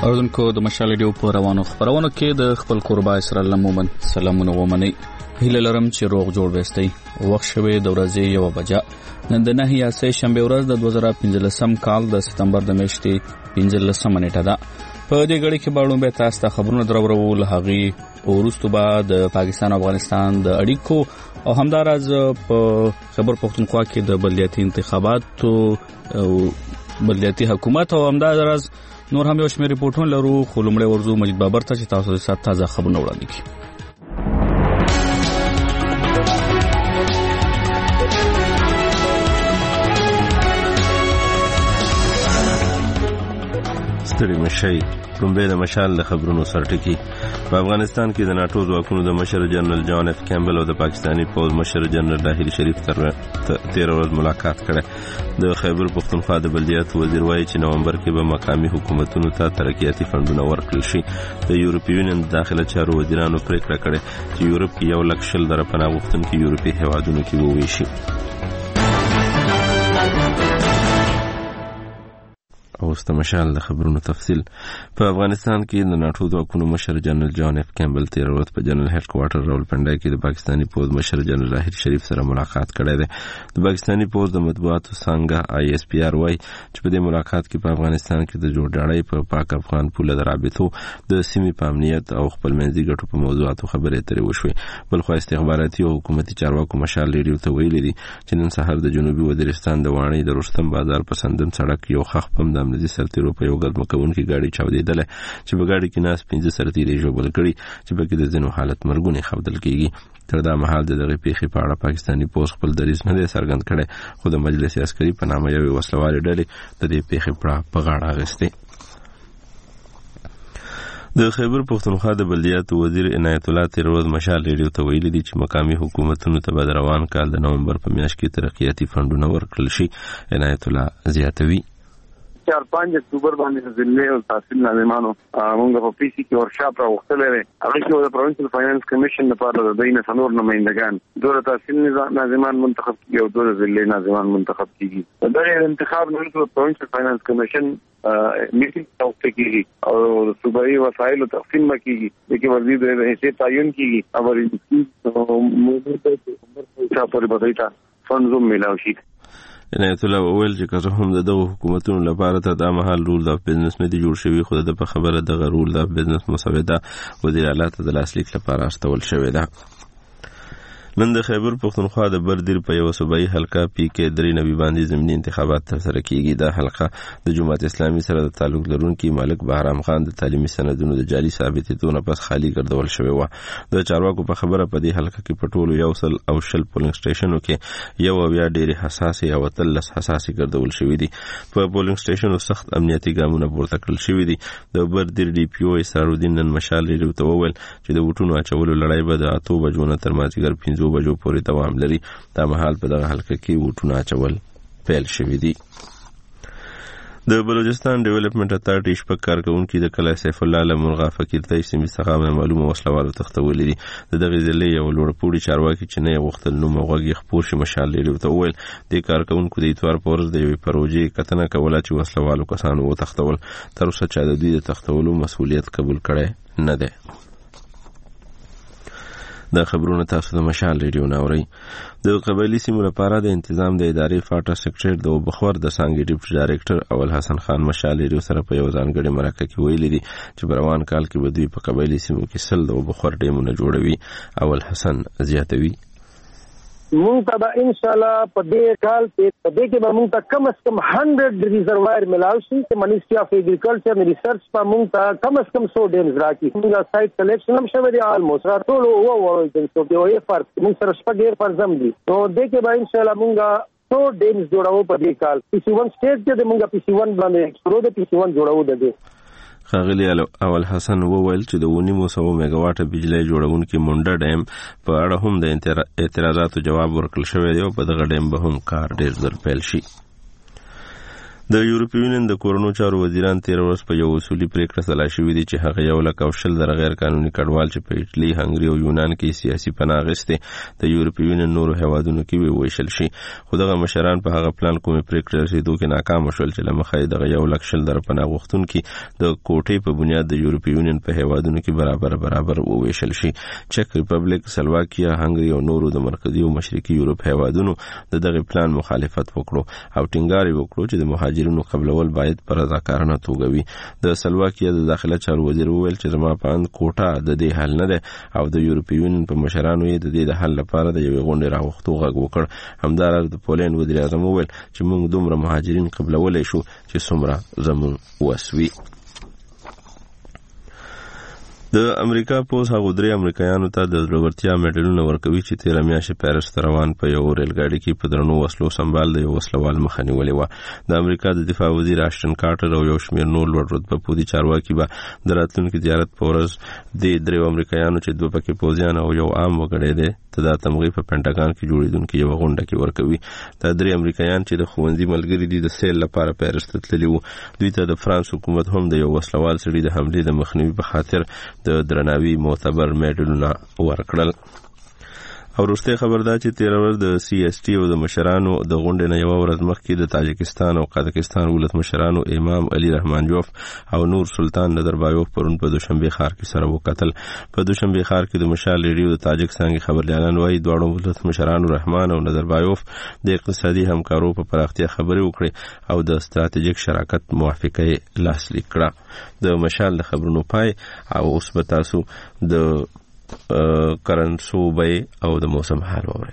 اردوونکو د مشال ریډیو په روانو خبرونو کې د خپل قربا اسرائیل مومن سلامونه ومني. هیله لرم چې روغ جوړ وستئ. وخت شوه د ورځې 1 بجه. نن د 9 یا 3 شنبه ورځ د 2015 کال د سپتمبر د میاشتې 15 نیټه ده. په دې غړي کې باندې به تاسو ته خبرونه درورو لهغي وروسته بعد د پاکستان او افغانستان د اړیکو او همدارز په خبر پښتونخوا کې د بلدیاتي انتخابات او بلدیاتي حکومت او همدارز نور هم یو شمېر ریپورتونه لرو. خو لومړی ورځو مجید بابر ته چې تاسو د سات تازه خبرونه وړاندې کړي. ستړي مشي کومبه د مشال د خبرونو سرټکی. په افغانستان کې د ناتو ځواکونو د مشر جنرال جان اف کیمبل او د پاکستانی پوز مشر جنرال راهیل شریف سره 13 ورځ ملاقات کړه. د خیبر پختونخوا د بلدیات وزیر وایي چې نومبر کې به مقامي حکومتونو ته ترقیاتي فندونه ورکړل شي. د یورپي یونین داخله چارو وزیرانو پریکړه کړې چې یورپ کې 1,00,000 پناه غوښتونکي یورپي هیوادونو کې وویشي. اوس د مشال د خبرونو تفصیل. په افغانستان کې د ناتو ځواکونو مشر جنرال جان اف کیمبل 13 ورځ په جنرال هډ کوارټر راولپنډای کې د پاکستانی پوز مشر جنرال راهیل شریف سره ملاقات کړی دی. د پاکستانی پوز د مطبوعاتو څنګه ISPR وایي چې په دې ملاقات کې په افغانستان کې د جوړجاړۍ په پاک افغان پوله د رابطو د سیمې په امنیت او خپلمنځي ګټو په موضوعاتو خبرې اترې وشوې. بلخو استخباراتي او حکومتي چارواکو مشال ریډیو ته ویلي دي چې نن سهار د جنوبي وزیرستان د وانی د رستم بازار په سندن سړک یو خخ پم د امنیتي سرتیرو په یو ګډ مکونکي گاډي چاودېدله چې په گاډي کې ناس 15 سرتیري ژوبل کړي چې په کې د ځینو حالت مرګونی خبردل کیږي. تر دا مهال د دغه پیښې په اړه پاکستانی پوز خپل دریځ نه دی څرګند کړی، خو د مجلس عسکري په نامه یو وسلوالې ډلې د دې پیښې په غاړه اخیستې. د خیبر پختونخوا د بلدیاتو وزیر عنایت الله 13 ورځ مشال ریډیو ته ویلي دي چې مقامي حکومتونو ته به روان کال د نومبر په میاشت کې ترقیاتي فندونه ورکړل شي. عنایت الله زیاتوي 4-5 اکتوبر باندې ضلع او تحصیل ناظمانو موږ په PC کې ورشاپ راوختلې ده. هغه کې د پروینشل فاینانس کمیشن لپاره د دینه څلور نمائندگان دوه تحصیل ناظمان منتخب کیږي او دوه ضلع ناظمان منتخب کیږي. دغه انتخاب نه د پروینشل فاینانس کمیشن میټینګ توقع کیږي او صوبایي وسایل تقسیم کیږي. دغه وزیر د حیثیت تعین کیږي او موږ ته پر بدایته فنډ ملاوي شي. عنایت الله وویل چې که هم دغه حکومتونو لپاره ته د مهال رول د بزنس نه دی جوړ شوی، خو د په خبره د رول د بزنس مسوده وزیر اعلی ته د لاسلیک لپاره استول شوی ده. نن د خیبر پختونخوا د بردیر په یو صوبایي حلقه PK 3 نوي باندې ضمني انتخابات ترسره کیږي. دا حلقه د جماعت اسلامي سره د تعلق لرونکي مالک بهرام خان د تعلیمي سندونو د جعلي ثابتېدو نه پس خالی ګرځول شوی و. د چارواکو په خبره په دې حلقه کې په ټولو 100 پولینګ سټیشنو کې یو بیا ډېر حساسه او 13 حساسه ګرځول شوی دي. په پولینګ سټیشنو سخت امنیتي ګامونه پورته کړل شوی دي. د بردیر DPO اسرارالدین نن مشال ریډیو ته وویل چې د وټونو اچولو لړۍ به د 8 بجو نه تر مازیګر 5 بجو پورې دوام لري. دا مهال په دغه حلقه کې وټونه اچول پیل شوی دي. د بلوچستان ډیولپمنٹ اتارټي شپږ کارکونکي د کلا سیف الله له مرغا فقیر ته سیمې څخه معلومه وسلوالو تختولې دي. د دغه ځلې یو لوړپوړي چارواکي چې نه غوښتل نو مغوږی خپور شي مشال لري ته وویل د کارکونکو د اتوار پورز د یوې پروژې کتنه کوله چې وسلوالو کسانو و تختول. تر اوسه چا د دوی د تختولو مسؤلیت قبول کړي نه ده. دا خبرونه تاسو د مشال ریډیو ناوري. د قبایلی سیمو لپاره د انتظام د ادارې فاټا سیکریټر د وبخور د سانګي ډیپټي ډایریکټر اول حسن خان مشال ریډیو سره په یو ځانګړي مرکه کې ویلي دي چې روان کال کې به دوی په قبایلی سیمو کې سل د وبخور ډیمونه جوړوي. اول حسن زیاتوي مونږ ته به ان شاء الله په دې کال په دې کې به مونږ ته کم از کم 100 ریزروایر ملاوي شي چې منیسټري اف اګریکلچر ان ریسرچ په مونږ ته کم از کم 100 ډیمز راکړي. مونږ سایت سلیکشن هم شوی دی آلموست راټول او د یو فرق مونږ سره شپږ ډیر فرزم دي. نو دې کې به ان شاء الله مونږ 100 ډیمز جوړاو په دې کال. PC1 سټیټ کې مونږ PC1 باندې پرو د PC1 جوړاو د دې. خاغلی اول حسن وویل چې د 900 میگاواټه بجلی جوړونکي مونډه ډیم په اړه هم د اعتراضاتو جواب ورکړل شوی دی او په دغه ډیم به هم کار ډیر زر پیل شي. د یورپی یونین د کورونو چارو وزیران 13 ورځ په یو اصولي پریکړه سلا شوې دي چې هغه 1,000 غیر قانوني کډوال چې په ایټالي، هنګري او یونان کې سیاسي پناه اخیستي د یورپی یونین نورو هیوادونو کې وویشل شي. خو دغه مشران په هغه پلان کومې پریکړې رسیدو کې ناکام شول چې لمخې دغه 1,000 پناه غوښتونکي د کوټې په بنیاد د یورپی یونین په هیوادونو کې برابر وویشل شي. چک ریپبلیک، سلواکیا، هنګري او نورو د مرکزي او مشرقي یورپ هیوادونو دغه پلان مخالفت وکړو او ټینګار وکړو چې د مهاجرینو قبلول باید پر رضاکارانه توګه وي. د سلواکیا د داخله چارو وزیر وویل چې زما په اند کوټه د دې حل نه ده او د یورپی یونین په مشرانو یې د دې د حل لپاره د یوې غونډې راوښتو غږ وکړ. همداراز د پولند وزیر اعظم وویل چې موږ دومره مهاجرین قبلولی شو چې څومره زموږ وس وي. د امریکا پوز هغو 3 امریکایانو ته د زړورتیا میډلونه ورکوي چې 13 میاشتې پیرس ته روان په یو ریل ګاډي کې په درنو وسلو سنبال د یو وسلوال مخه نیولې وه. د امریکا د دفاع وزیر اشټن کارټر او یو شمېر نور لوړ رتبه پوځي چارواکي به د راتلونکي زیارت په ورځ د 3 امریکایانو چې 2 پکې پوځیان او یو عام وګړی دی ته دا تمغې په پینټاګان کې جوړېدونکې یوه غونډه کې ورکوي. دا 3 امریکایان چې د ښوونځي ملګري دي د سیل لپاره پیرس ته تللي وو. دوی ته د فرانس حکومت هم د یو وسلوال سړي د حملې د مخنیوي په خاطر د درناوي معتبر میډلونه ورکړل. او وروستی خبر دا چې 13 ورځ د سی اس ټي او د مشرانو د غونډې نه یوه ورځ مخکې د تاجکستان او قزاقستان ولایت مشرانو امام علي رحمانجوف او نور سلطان نظربایوف پرون په دوشنبه ښار کې سره وکتل. په دوشنبه ښار کې د مشال ریډیو د تاجک څانګې خبرلیانان وایي دواړو ولایت مشرانو رحمان او نظربایوف د اقتصادي همکارو په پراختیا خبرې وکړې او د ستراتیژیک شراکت موافقه لاسلیک کړه. د مشال د خبرونو پای او اوس به تاسو د کرنسو بای او د موسم حال ووري.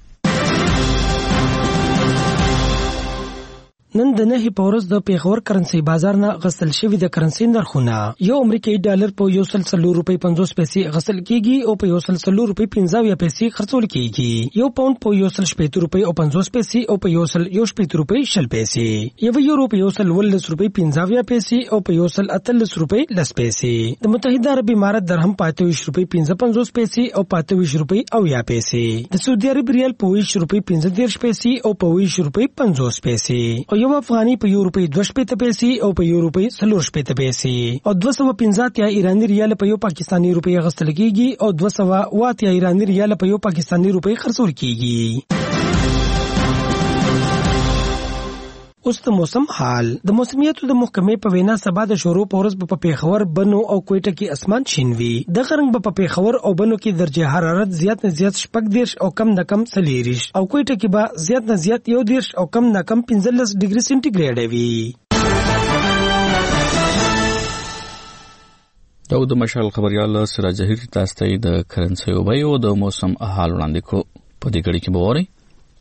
نن د 9 په ورځ د پیښور کرنسي بازار نه غسل شوی د کرنسي نرخونه یو امریکایي ډالر په 100 روپۍ 50 پیسې غسل کیږي او په 100 روپۍ 50 پیسې خرڅول کیږي. یو پاوند په 100 روپۍ او 50 پیسې او په 100 روپۍ 10 پیسې. یو یورو په 100 روپۍ 50 پیسې او په 100 روپۍ 10 پیسې. د متحده عرب امارات درهم په 28 روپۍ 55 پیسې او په 28 روپۍ 80 پیسې. د سعودي عرب ریال په 20 روپۍ 15 پیسې او په 20 روپۍ 50 پیسې. یو افغاني په یو روپۍ 2 پیسې او په یو روپۍ 4 پیسې او 250 ایرانی ریال په یو پاکستانی روپۍ غسل کیږي او 200 ایرانی ریال په یو پاکستانی روپۍ خرڅول کیږي. اوس د موسم حال. د موسمیاتو د محکمې په وینا سبا د شروع په ورځ په پیښور، بنو او کوټه کې اسمان شین وي. د غرنګ په پیښور او بنو کې درجه حرارت زیات نه زیات 14 او کم نه کم 30 او کوټه کې به زیات نه زیات 11 او کم نه کم 15 ډیګري سنټیګریډ وي. دا د مشال خبريال سراج جهیر تاسو ته د کرنسي او بایو د موسم حال وړاندې کو. په دې غړي کې به وره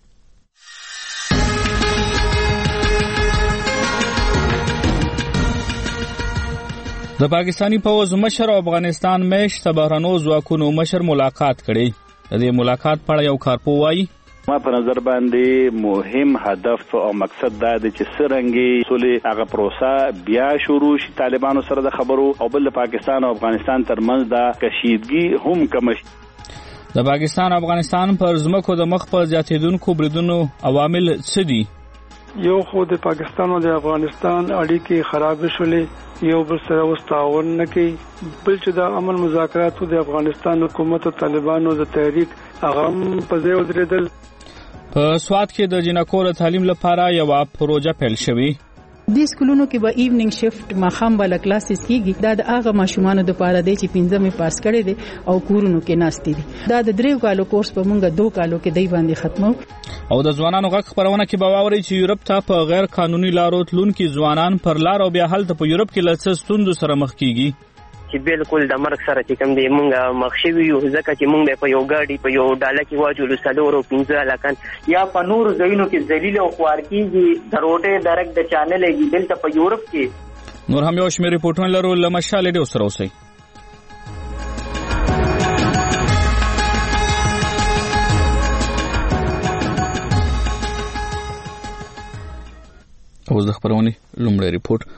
د پاکستانی پوز مشر او افغانستان میش بهرنیو ځواکونو مشر ملاقات کړي. د دې ملاقات په اړه یو کارپو وایي ما په نظر باندې مهم هدف او مقصد دا دی چې څنګه صلح هغه پروسه بیا شروع شي طالبانو سره د خبرو او بل پاکستان او افغانستان ترمنځ د کشیدګي هم کم شي. د پاکستان او افغانستان پر ځمکو د مخ په زیاتېدونکو بریدونو عوامل څه دي؟ یو خو د پاکستان او د افغانستان اړیکې خراب شولې، یو بل سره اوس تعاون نه کوي، بل چې د امن مذاکراتو د افغانستان حکومت او طالبانو د تحریک هغه په ځای ودرېدل. په سواد کې د جنکو د تعلیم لپاره یو پروژه پیل شوې. د سکولونو کې به ایوننګ شفت ماخام بالا کلاسز کیږي. دا د هغه ماشومان د پاره دی چې 15 پاس کړي دي او کورونو کې ناشتي دي. دا د 3 کالو کورس په مونږه 2 کالو کې دی باندې ختمو. او د ځوانانو غږ خبرونه کې باوري چې یورپ ته په غیر قانوني لارو تلونکي ځوانان پر لار او بیا هلته په یورپ کې لڅ ستوندو سره مخ کیږي چې بالکل د مرګ سره چې کوم دی مونږه مخ شوي یو، ځکه چې مونږ په یو گاډي په یو ډاله کې واجولو 4 او 15 لکان یا په نور ځایونو کې ذلیل او خوار کیږي د روټې درک د چانلېږي. دلته په یورپ کې نور هم یو شمېر ریپورټونه لرو. لمشال ډیو سره اوسئ. اوس د خبرونې لومړی ریپورت.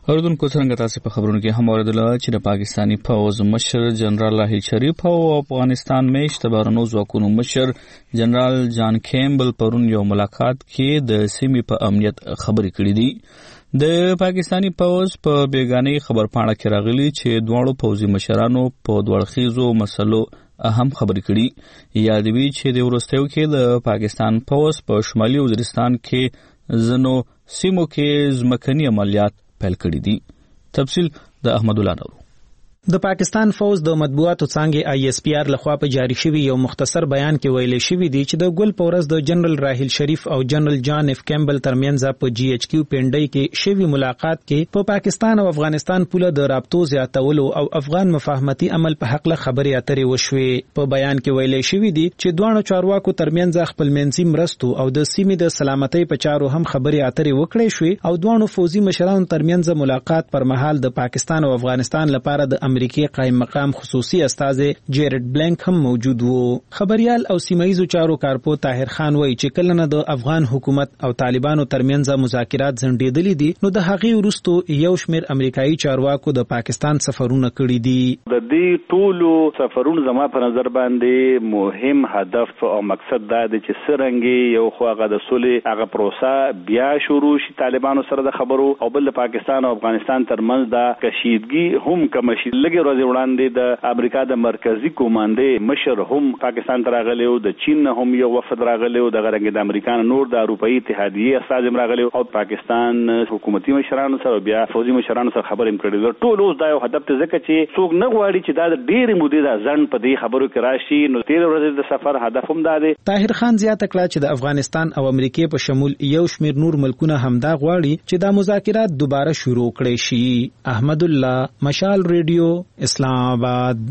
اردوونکو څنګه تاسو په خبرونو کې هم اوریدل چې د پاکستانی فوز مشر جنرال راحیل شریف او افغانستان میشت بهرنیو ځواکونو مشر جنرال جان کیمبل پرون یو ملاقات کې د سیمې په امنیت خبرې کړې دي. د پاکستانی فوز په بیگانه خبرپاڼه کې راغلي چې دواړو پوځي مشرانو په دوړخیزو مسلو اهم خبرې کړي. یادوي چې د وروستیو کې د پاکستان فوز په شمالي وزیرستان کې ځینو سیمو کې ځمکني عملیات پیل کړی دي. تفصیل د احمد الله نورو. د پاکستان فوز د مطبوعاتو څانګې ISPR لخوا په جاری شوی یو مختصر بیان کې ویل شوی دی چې د ګل پورز د جنرال راحیل شریف او جنرال جان اف کیمبل ترمنځ په GHQ پنډای کې شوی ملاقات کې په پاکستان او افغانستان پوله د رابطو زیاتولو او افغان مفاهمتي عمل په حق له خبرې اترې وشوي. په بیان کې ویل شوی دی چې دوه چارواکو ترمنځ خپلمنځي مرستو او د سیمې د سلامتۍ په چارو هم خبرې اترې وکړې شوې او دوه فوزي مشرانو ترمنځ ملاقات پر مهال د پاکستان او افغانستان لپاره د امریکای قائم مقام خصوصي استاذ جیرد بلنک هم موجود وو. خبريال او سیمایي چارو کارپو طاهر خان وایي چې کله نه د افغان حکومت او طالبانو ترمنځ مذاکرات ځنډېدلې دي نو د هغې وروسته یو شمېر امریکایي چارواکو د پاکستان سفرونه کړي دي. د دې ټولو سفرونو زما په نظر باندې مهم هدف او مقصد دا دی چې څرنګه یو خو هغه د صلح هغه پروسه بیا شروع شي طالبانو سره د خبرو او بل پاکستان او افغانستان ترمنځ د کشیدګي هم کم شي. لګي ورځې وړاندې د امریکا د مرکزی کومانډې مشر هم پاکستان ته راغلی او د چین هم یو وفد راغلی او د غرنګ د امریکا نور د اروپאי اتحادیه استاد راغلی او پاکستان حکومتي مشرانو سره بیا فوجي مشرانو سره خبرې کړې. ټول اوس دا یو هدف ته ځکه چې څوک نه غواړي چې دا د ډېرې مودې د ځند په دې خبرو کې راشي نو 13 ورځې د سفر هدف هم دا دی. طاهر خان زیاته کړه چې د افغانستان او امریکای په شمول یو شمېر نور ملکونه هم دا غواړي چې دا مذاکرات دوباره شروع کړي شي. احمد الله مشال ریډیو اسلام آباد.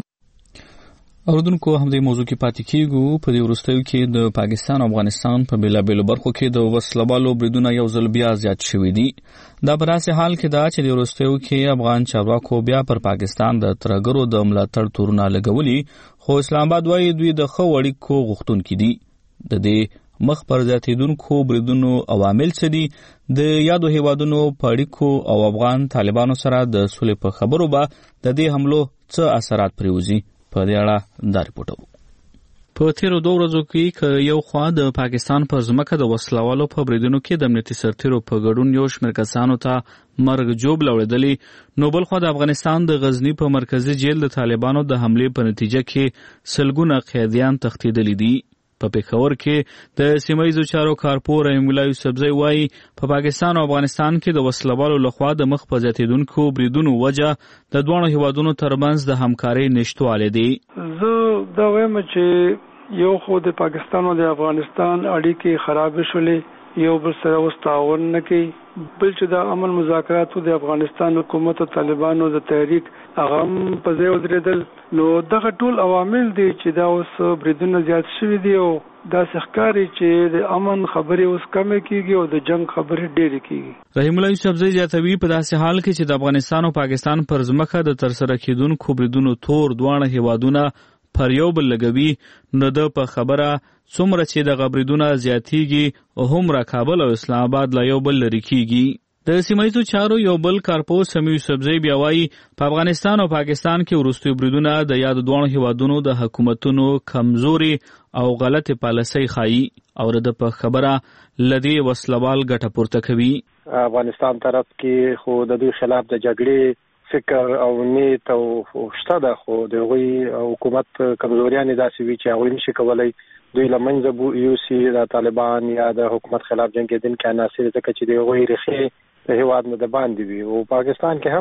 اردوونکو هم د موضوع کې پاتې کیږو. په دې وروستیو کې د پاکستان او افغانستان په بیلابیلو برخو کې د وسلوالو بریدونه یو ځل بیا زیات شوي دي. دا په داسې حال کې ده چې د وروستیو کې افغان چارواکو بیا پر پاکستان د ترهګرو د ملاتړ تورونه لګولي خو اسلام آباد وايي دوی د ښه اړیکو غوښتونکي دي. د دې مخ پر زیاتېدونکو بریدونو عوامل څه دي؟ د یادو هیوادونو په اړیکو او افغان طالبانو سره د صلح په خبرو به د دې حملو څه اثرات پریوزي؟ په دې اړه دا ریپورټ. په تیرو 2 ورځو کې یو خوا د پاکستان پر ځمکه د وسلوالو په بریدونو کې د امنیتي سرتیرو په ګډون یو شمېر کسانو ته مرګ جوړ لوړېدلی نو بل خوا د افغانستان د غزنی په مرکزی جیل د طالبانو د حملې په نتیجه کې سلګونه قیدیان تښتېدلي دي. په پېښور کې د سیمایي چارو کارپو رحیم الله یوسفزی وایي په پاکستان او افغانستان کې د وسلوالو لخوا د مخ په زیاتېدونکو بریدونو وجه د دوه هیوادونو ترمنځ د همکارۍ نشټوالی دی. زه دا وایم چې یو خو د پاکستان او د افغانستان اړیکې خراب شولې یو بل سره اوس تعاون نه کوي بل چې د امن مذاکراتو د افغانستان حکومت او طالبانو د تحریک هغه په ځای ودرېدل نو دغه ټول عوامل دي چې دا اوس بریدونه زیات شوي دي او دا ښکاري چې د امن خبرې اوس کمې کیږي او د جنگ خبرې ډېرې کیږي. رحیم الله یوسفزی زیاتوي په داسې حال کې چې د افغانستان او پاکستان پر ځمکه د ترسره کېدونکو بریدونو تور دواړه هیوادونه پر یو بل لګوي نو د په خبره څومره چې د غبریدونه زیاتیږي هم را کابل او اسلام آباد لا یو بل لري کیږي. د سیمایي چارو یو بل کارپو سمیع یوسفزی بیا وایي په افغانستان او پاکستان کې وروستي بریدونه د یاد دوه هیوادونو د حکومتونو کمزوري او غلط پالیسۍ ښایي او د په خبره لدی وسلوال ګټه پورته کوي. افغانستان طرف کې خو د دوی خلاف د جګړې فکر او نیت او شته ده خو د غوي حکومت کمزوریان داسې وی چې هغه نشي کولای دوی لمنځه یوسي د طالبان یا د حکومت خلاف جنگ کې دین کې عناصر ځکه چې د غوي رخي د هیواد نه د باندې وي او پاکستان کې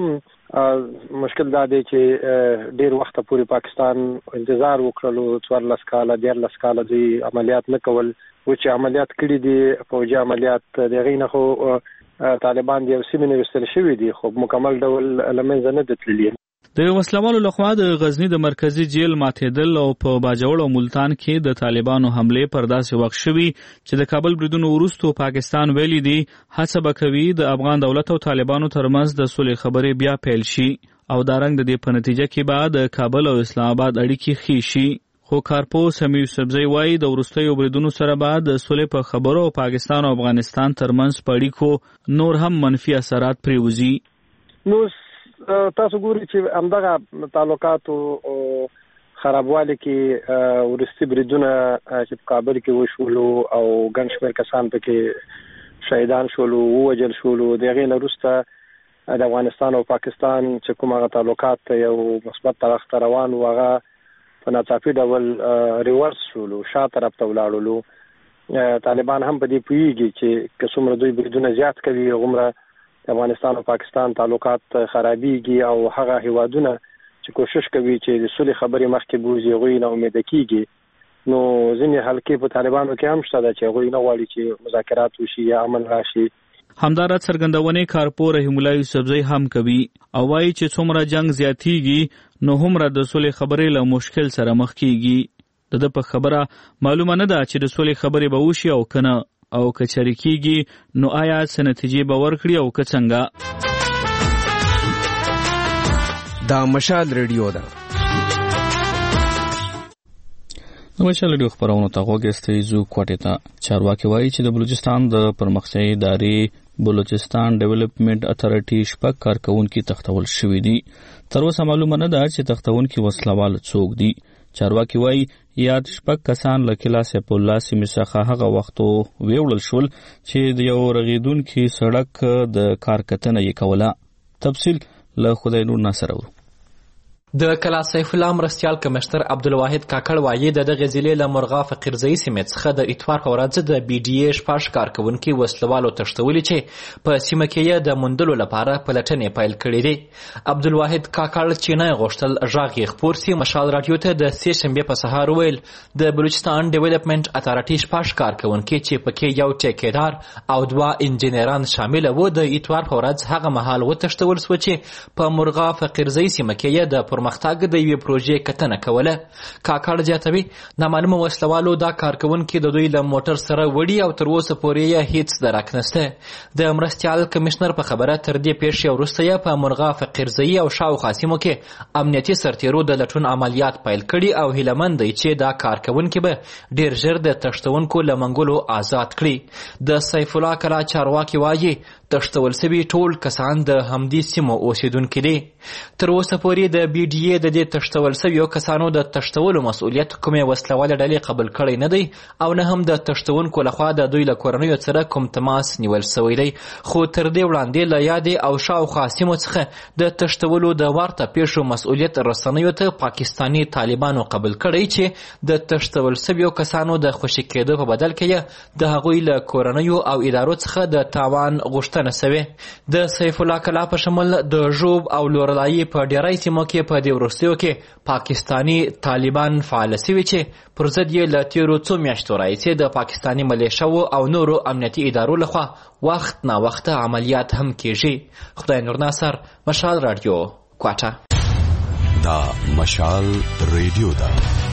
هم مشکل دا دی چې ډیر وخت پورې پاکستان انتظار وکړلو 14 کاله 13 کاله دی عملیات نه کول او چې عملیات کړي دي فوجي عملیات دغه نه خو طالبان د سیمې وستل شوی دي خو مکمل ډول لمنځه نه دتللی. د وسلوالو لخوا د غزنی د مرکزی جیل ماتېدل او په باجوړ او ملتان کې د طالبانو حمله پر داسې وخت شوی چې د کابل بریدونو وروسته پاکستان ویلي دی هڅه وکوي د افغان دولت او طالبانو ترمنځ د صلح خبرې بیا پیل شي او دا رنګ د دې په نتیجه کې بعد کابل او اسلام آباد اړیکې ښې شي. خو کارپو سمیع یوسفزی وایي د وروستیو بریدونو سره بعد د صلح په خبرو او پاکستان او افغانستان ترمنځ په اړیکو نور هم منفي اثرات پریوزي. نو تاسو ګورئ چې همدغه تعلقاتو خرابوالی کې ورستي بریدونه چې په کابل کې وشولو او ګڼ شمېر کسان پکې شهیدان شولو ووژل شولو د هغې نه وروسته د افغانستان او پاکستان چې کوم هغه تعلقات یو مثبت طرف ته روان و هغه په ناڅاپي ډول ریورس شولو شا طرف ته ولاړولو طالبان هم په دې پوهېږي چې که څومره دوی بریدونه زیات کوي هغومره د افغانستان او پاکستان تعلقات خرابېږي او هغه هیوادونه چې کوشش کوي چې د صلح خبرې مخکې بوځي هغوی نه امیده کېږي نو ځینې حلقې په طالبانو کې هم شته ده چې هغوی نه غواړي چې مذاکرات وشي یا امن راشي. همدارد څرګندونې کارپور رحیم الله یوسفزی هم کوي او وایي چې څومره جنگ زیاتېږي نو هومره د صلح خبرې له مشکل سره مخ کېږي. د په خبره معلومه نه ده چې د صلح خبرې به وشي او که نه او که چارې کېږي نو آیا څه نتیجې به ورکړي او که څنګه. دا مشال ریډیو ده. مشال ریډیو خبرونه ته غوږی زو کوټې ته چارواکي وایي چې د بلوچستان د پرمختیایي ادارې بلوچستان ډیولپمنٹ اتھارټي شپږ کارکونکي تختول شوي دي. تر اوسه معلومه نه ده چې تختونکي وسلوال څوک دي. چارواکي وایي یاد شپږ کسان له کلا سیف الله سیمې څخه هغه وختو ویوړل شول چې د یو رغیدونکي سړک د کار کتنه یې کوله. تفصیل له خدای نور ناصر ورو. د کلا سیف الله مرستیال کمشنر عبدالواحد کاکړ وایي د دغه ضلع له مرغا فقیرزی سیمې څخه د اتوار په ورځ د بي ډي اې شپږ کارکونکي وسلوالو تښتولي چې په سیمه کې یې د موندلو لپاره پلټنې پیل کړې دي. عبدالواحد کاکړ چې نه غوښتل غږ یې خپور سي مشال راډیو ته د سې شنبې په سهار وویل د بلوچستان ډیولپمنٹ اتھارټي شپږ کارکونکي چې پکې یو ټیکیدار او 2 انجینران شامل وو د اتوار په ورځ هغه مهال وتښتول شو چې په مرغا فقیرزی سیمه کې یې د پرمختګ د یوې پروژې کتنه کوله. کاکړ زیاتوي نامعلومه وسلوالو دا کارکونکي د دوی له موټر سره وړي او تر اوسه پورې یې هیڅ درک نشته. د مرستیال کمشنر په خبره تر دې پیښې وروسته یې په مرغا فقیرزی او شاوخوا سیمو کې امنیتي سرتیرو د لټون عملیات پیل کړي او هیلهمند دی چې دا کارکونکي به ډیر ژر د تښتونکو له منګولو آزاد کړي. د سیف الله کلا چارواکي وایي تښتول سوي ټول کسان د همدې سیمو اوسیدونکي دي. تر اوسه پورې د بي ډي اې د دې تښتول سویو کسانو د تښتولو مسؤلیت کومې وسلوالې ډلې قبول کړی نه دی او نه هم د تښتونکو لخوا د دوی له کورنیو سره کوم تماس نیول سوی دی. خو تر دې وړاندې له یادې او شاوخوا سیمو څخه د تښتولو د ورته پیښو مسؤلیت رسنیو ته پاکستاني طالبانو قبول کړی چې د تښتول سویو کسانو د خوشي کېدو په بدل کې د هغوی له کورنیو او ادارو څخه د تاوان غوښتنه سوې. د سیف الله کلا په شمول د ژوب او لورلایي په ډیری سیمو کې په دې وروستیو کې پاکستاني طالبان فعال سوي چې پر ضد یې له تیرو څو میاشتو راهیسې د پاکستاني ملیشو او نورو امنیتي ادارو لخوا وخت نا وخت عملیات هم کیږي. خدای نور ناصر مشال رادیو کوټه. دا مشال ریډیو دا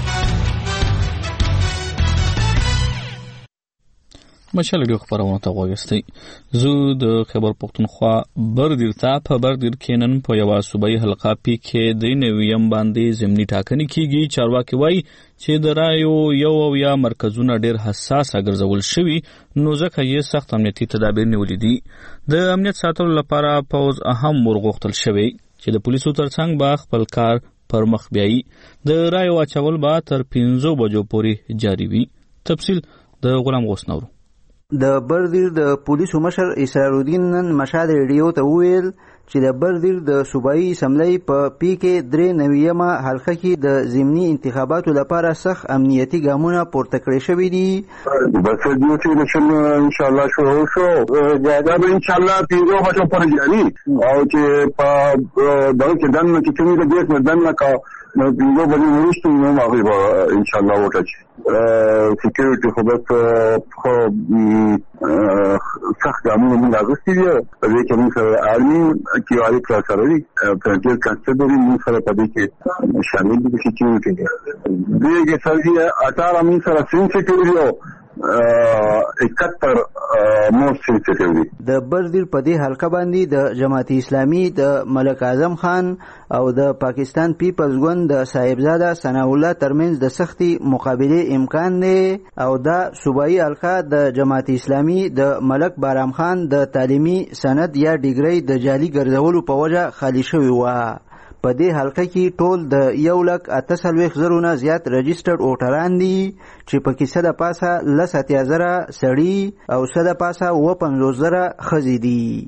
مشال ریډیو خبرونه ته غوښتي. زه د خیبر پختونخوا بردیر ته په بردیر کې نن په یوه صوبایي حلقه پی کې 3 نویم باندې ضمني ټاکنې کیږي. چارواکي وایي چې د رایو یو او یا مرکزونه ډیر حساس ګرځول شوي نو ځکه یې سخت امنیتي تدابیر نیولي دي. د امنیت ساتلو لپاره پوز اهم ورغوښتل شوی چې د پولیسو ترڅنګ به خپل کار پر مخ بیایي. د رایو اچول به تر 5 بجو پورې جاري وي. تفصیل د غلام غوسنورو. د بردیر د پولیسو مشر اسرار الدین نن مشال ریډیو ته وویل چې د بردیر د صوبایي اسمبلی په پی کې 3 نویمه حلقه کې د ضمني انتخاباتو لپاره سخت امنیتي ګامونه پورته کړی شوي دي. بس دیو چې نشم ان شاء الله شو جایدا به ان شاء الله 3 بجو پر جاری او چې په دغه کې دنه کې څنګه د دې دنه کا نو 3 بجو ورسته نو هغه ان شاء الله وټاچ سکیورټي خو خو سخت ګامونه موږ اغوستي دي. په دې کې موږ آرمي کې والی سره دي فرنټیر کانسټیبل موږ سره په دې کې شامل دي. سکیورټي دې کې سړي 18 موږ سره سین سکیورټي 71 موست سنسټیو دي. د بردیر په دې حلقه باندې د جماعت اسلامي د ملک اعظم خان او د پاکستان پیپلز ګوند د صاحبزاده ثناء الله ترمنځ د سختي مقابله امکان دی او دا صوبایي حلقه د جماعت اسلامي د ملک بارام خان د تعلیمي سند یا ډیګری د جعلي ګرځولو په وجه خالی شوی و. په دې حلقه کې ټول د 1,48,000 نه زیات رجسټرډ ووټران دي چې په کې 100 پاسه 10,000 سړي او 100 پاسه 50,000 ښځې دي.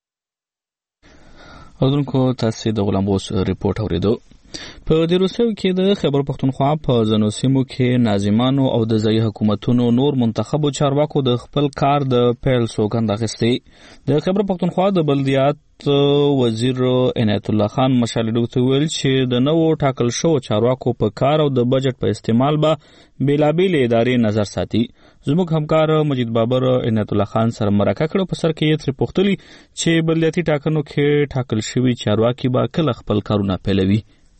اردوونکو تاسو د غلام غوث ریپورت اوریدو. په دې روسیو کې د خیبر پختونخوا په ځینو سیمو کې ناظمانو او د ځایي حکومتونو نور منتخبو چارواکو د خپل کار د پیل سوګند اخیستې. د خیبر پختونخوا د بلدیات وزیر عنایت الله خان مشالډو ته ویل چې د نوو ټاکل شو چارواکو په کار او د بجټ په استعمال به بیلابیل ادارې نظر ساتي. زموږ همکار مجید بابر عنایت الله خان سره مرکه کړه. په سر کې یې ترې پوښتلي چې بلدیاتي ټاکنو کې ټاکل شوي چارواکي به کله خپل کارونه پیلوي.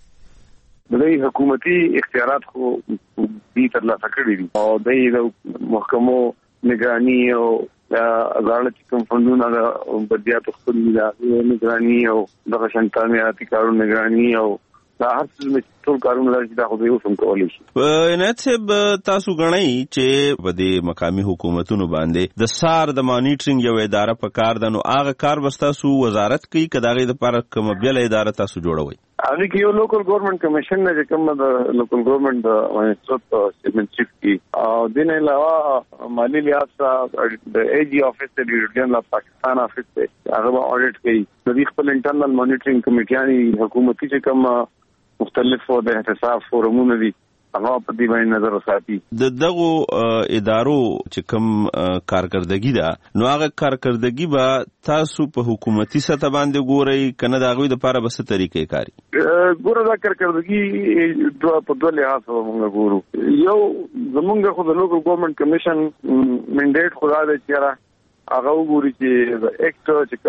د حکومتي اختیارات خو دې ترلاسه کړي دي او د محکمو نگرانی او ازاله چې کوم فندونه د بدیاتو خپل نگرانی او د شانتامياتي کارونو نگرانی او دا هر څه ټول کارونه چې دا خو به وسم کولای شي. عنایت صاحب تاسو غنئ چې په دې مقامي حکومتونو باندې د سار د مانیټرینګ یو اداره په کار ده، نو هغه کار وستاسو وزارت کوي کداغه د لپاره کوم بل اداره تاسو جوړوي؟ هغه کې یو لوکل ګورنمنت کمیشن نه کوم د لوکل ګورنمنت د منسټر چیرمنشپ کی او د نه علاوه مالی لحاظ د ای جی افیس د ریجن لا پاکستان افیس ته هغه اډیټ کوي. د دې خپل انټرنل مانیټرینګ کمیټیانی حکومتي چې کوم مختلف د احتساب فورمونه دي هغه په دې باندې نظر ساتي. د دغه ادارو چې کوم کارکردګي ده نو هغه کارکردګي به تاسو په حکومتي سطح باندې ګورئ کنه د هغوی دپاره به څه طریقې کاري؟ ګوره دا کارکردګي په دوه لحاظ موږ ګورو. یو زمونږ خو د لوکل ګورنمنت کمیشن منډیټ خو دا دی چې هغه وګوري چې د اکټ چې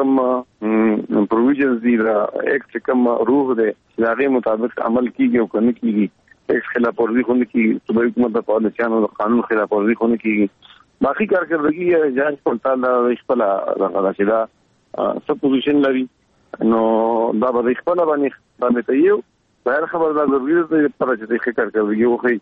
کوم پروویژنز دي د اکټ چې کوم روح دی هغه مطابق عمل کیږي او کنه کیږي. ایک خلاف ورزی ہونے کی صوبائی حکومت کا پالیسیانوں اور قانون خلاف ورزی ہونے کی باقی کارکردگی جانچ پڑتال خپل راشدہ سب پوزیشن لري نو دا به خپل باندې ته یو بهر خبر دا ضروري ده پر چې کارکردگی وخی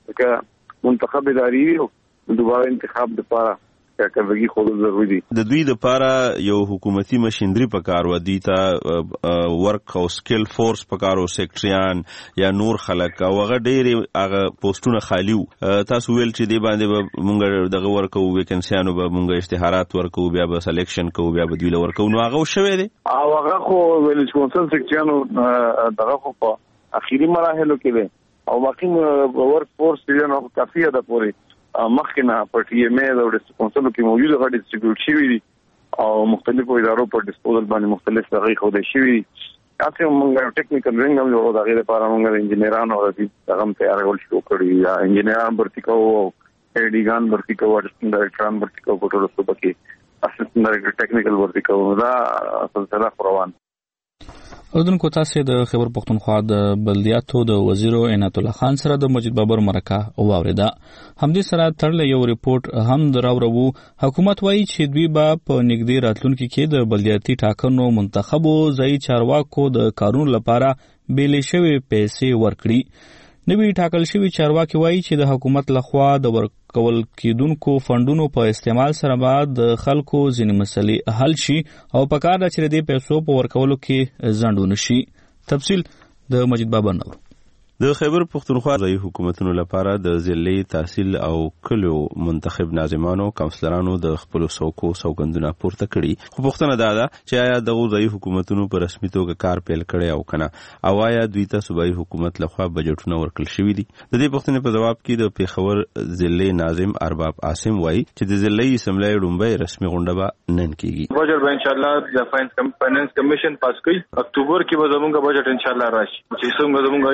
که منتخب اداري او دوباره انتخاب لپاره کارکردگی خو ضروري دي. د دوی لپاره یو حکومتي مشینری پکار و دي ته ورک او سکل فورس پکارو سیکټریان یا نور خلک او هغه ډېر هغه پوسټونه خالی وو. تاسو ویل چې دی باندې مونږ دغه ورکو ویکنسیانو به مونږ اشتهارات ورکو بیا به سلیکشن کوو بیا به دوی له ورکو نو هغه شوی دی او هغه خو ویل چې کونسل سیکټریانو دغه خو په اخیری مراحلو کې دی او باقي ورک فورس یې نو کافي ده پورې مخکنه په ټي ام ای د ریسپونسبل کې موجوده غړي ډیسټریبیوټ شوی دي او مختلفو ادارو په ډیسپوزل باندې مختلف دغه خو د شوی اته موږ ټیکنیکل رنګ هم جوړو دغه لپاره موږ انجینرانو راځي هغه تیار کول شو کړی یا انجینران برتی کوو ایډیګان برتی کوو اسسټنټ ډایرکټران برتی کوو په ټولو صوبه کې اسسټنټ ډایرکټر ټیکنیکل برتی کوو دا سلسله روان. اردوونکو تاسو د خیبر پختونخوا د بلدیاتو د وزیر عنایت الله خان سره د مجید بابر مرکه واوریده. همدې سره تړل یو ریپورت هم دراوړو. حکومت وایي چې دوی به په نږدې راتلونکي کې د بلدیاتي ټاکنو منتخبو ځایي چارواکو د کارونو لپاره بیلې شوې پیسې ورکړي. نوی ټاکل شوي چارواکي وایي چې د حکومت لخوا د ورکول کېدونکو فندونو په استعمال سره به د خلکو ځینې مسلې حل شي او په کار ده چې د دې پیسو په ورکولو کې ځنډ ونه شي. تفصیل د مجید بابر نور. د خیبر پختونخوا ځایي حکومتونو لپاره د ضلعي تحصیل او کلیو منتخب ناظمانو کونسلرانو د خپل سوګندونه پورته کړي. خو پوښتنه دا ده چې آیا دغه ځایي حکومتونو په رسمي توګه کار پیل کړی او کنه او آیا دوی ته صوبایي حکومت لخوا بجټونه ورکړل شوي دي؟ د دې پوښتنې په جواب کې د پیښور ضلعي ناظم ارباب عاصم وایي چې د ضلعي اسمبلی ډومبۍ رسمي غونډه به نن کیږي. بجټ به ان شاء الله د فاینانس کمیشن پاس کوي. اکتوبر کې به زموږ بجټ ان شاء الله راشي چې څنګه زموږ ایګنه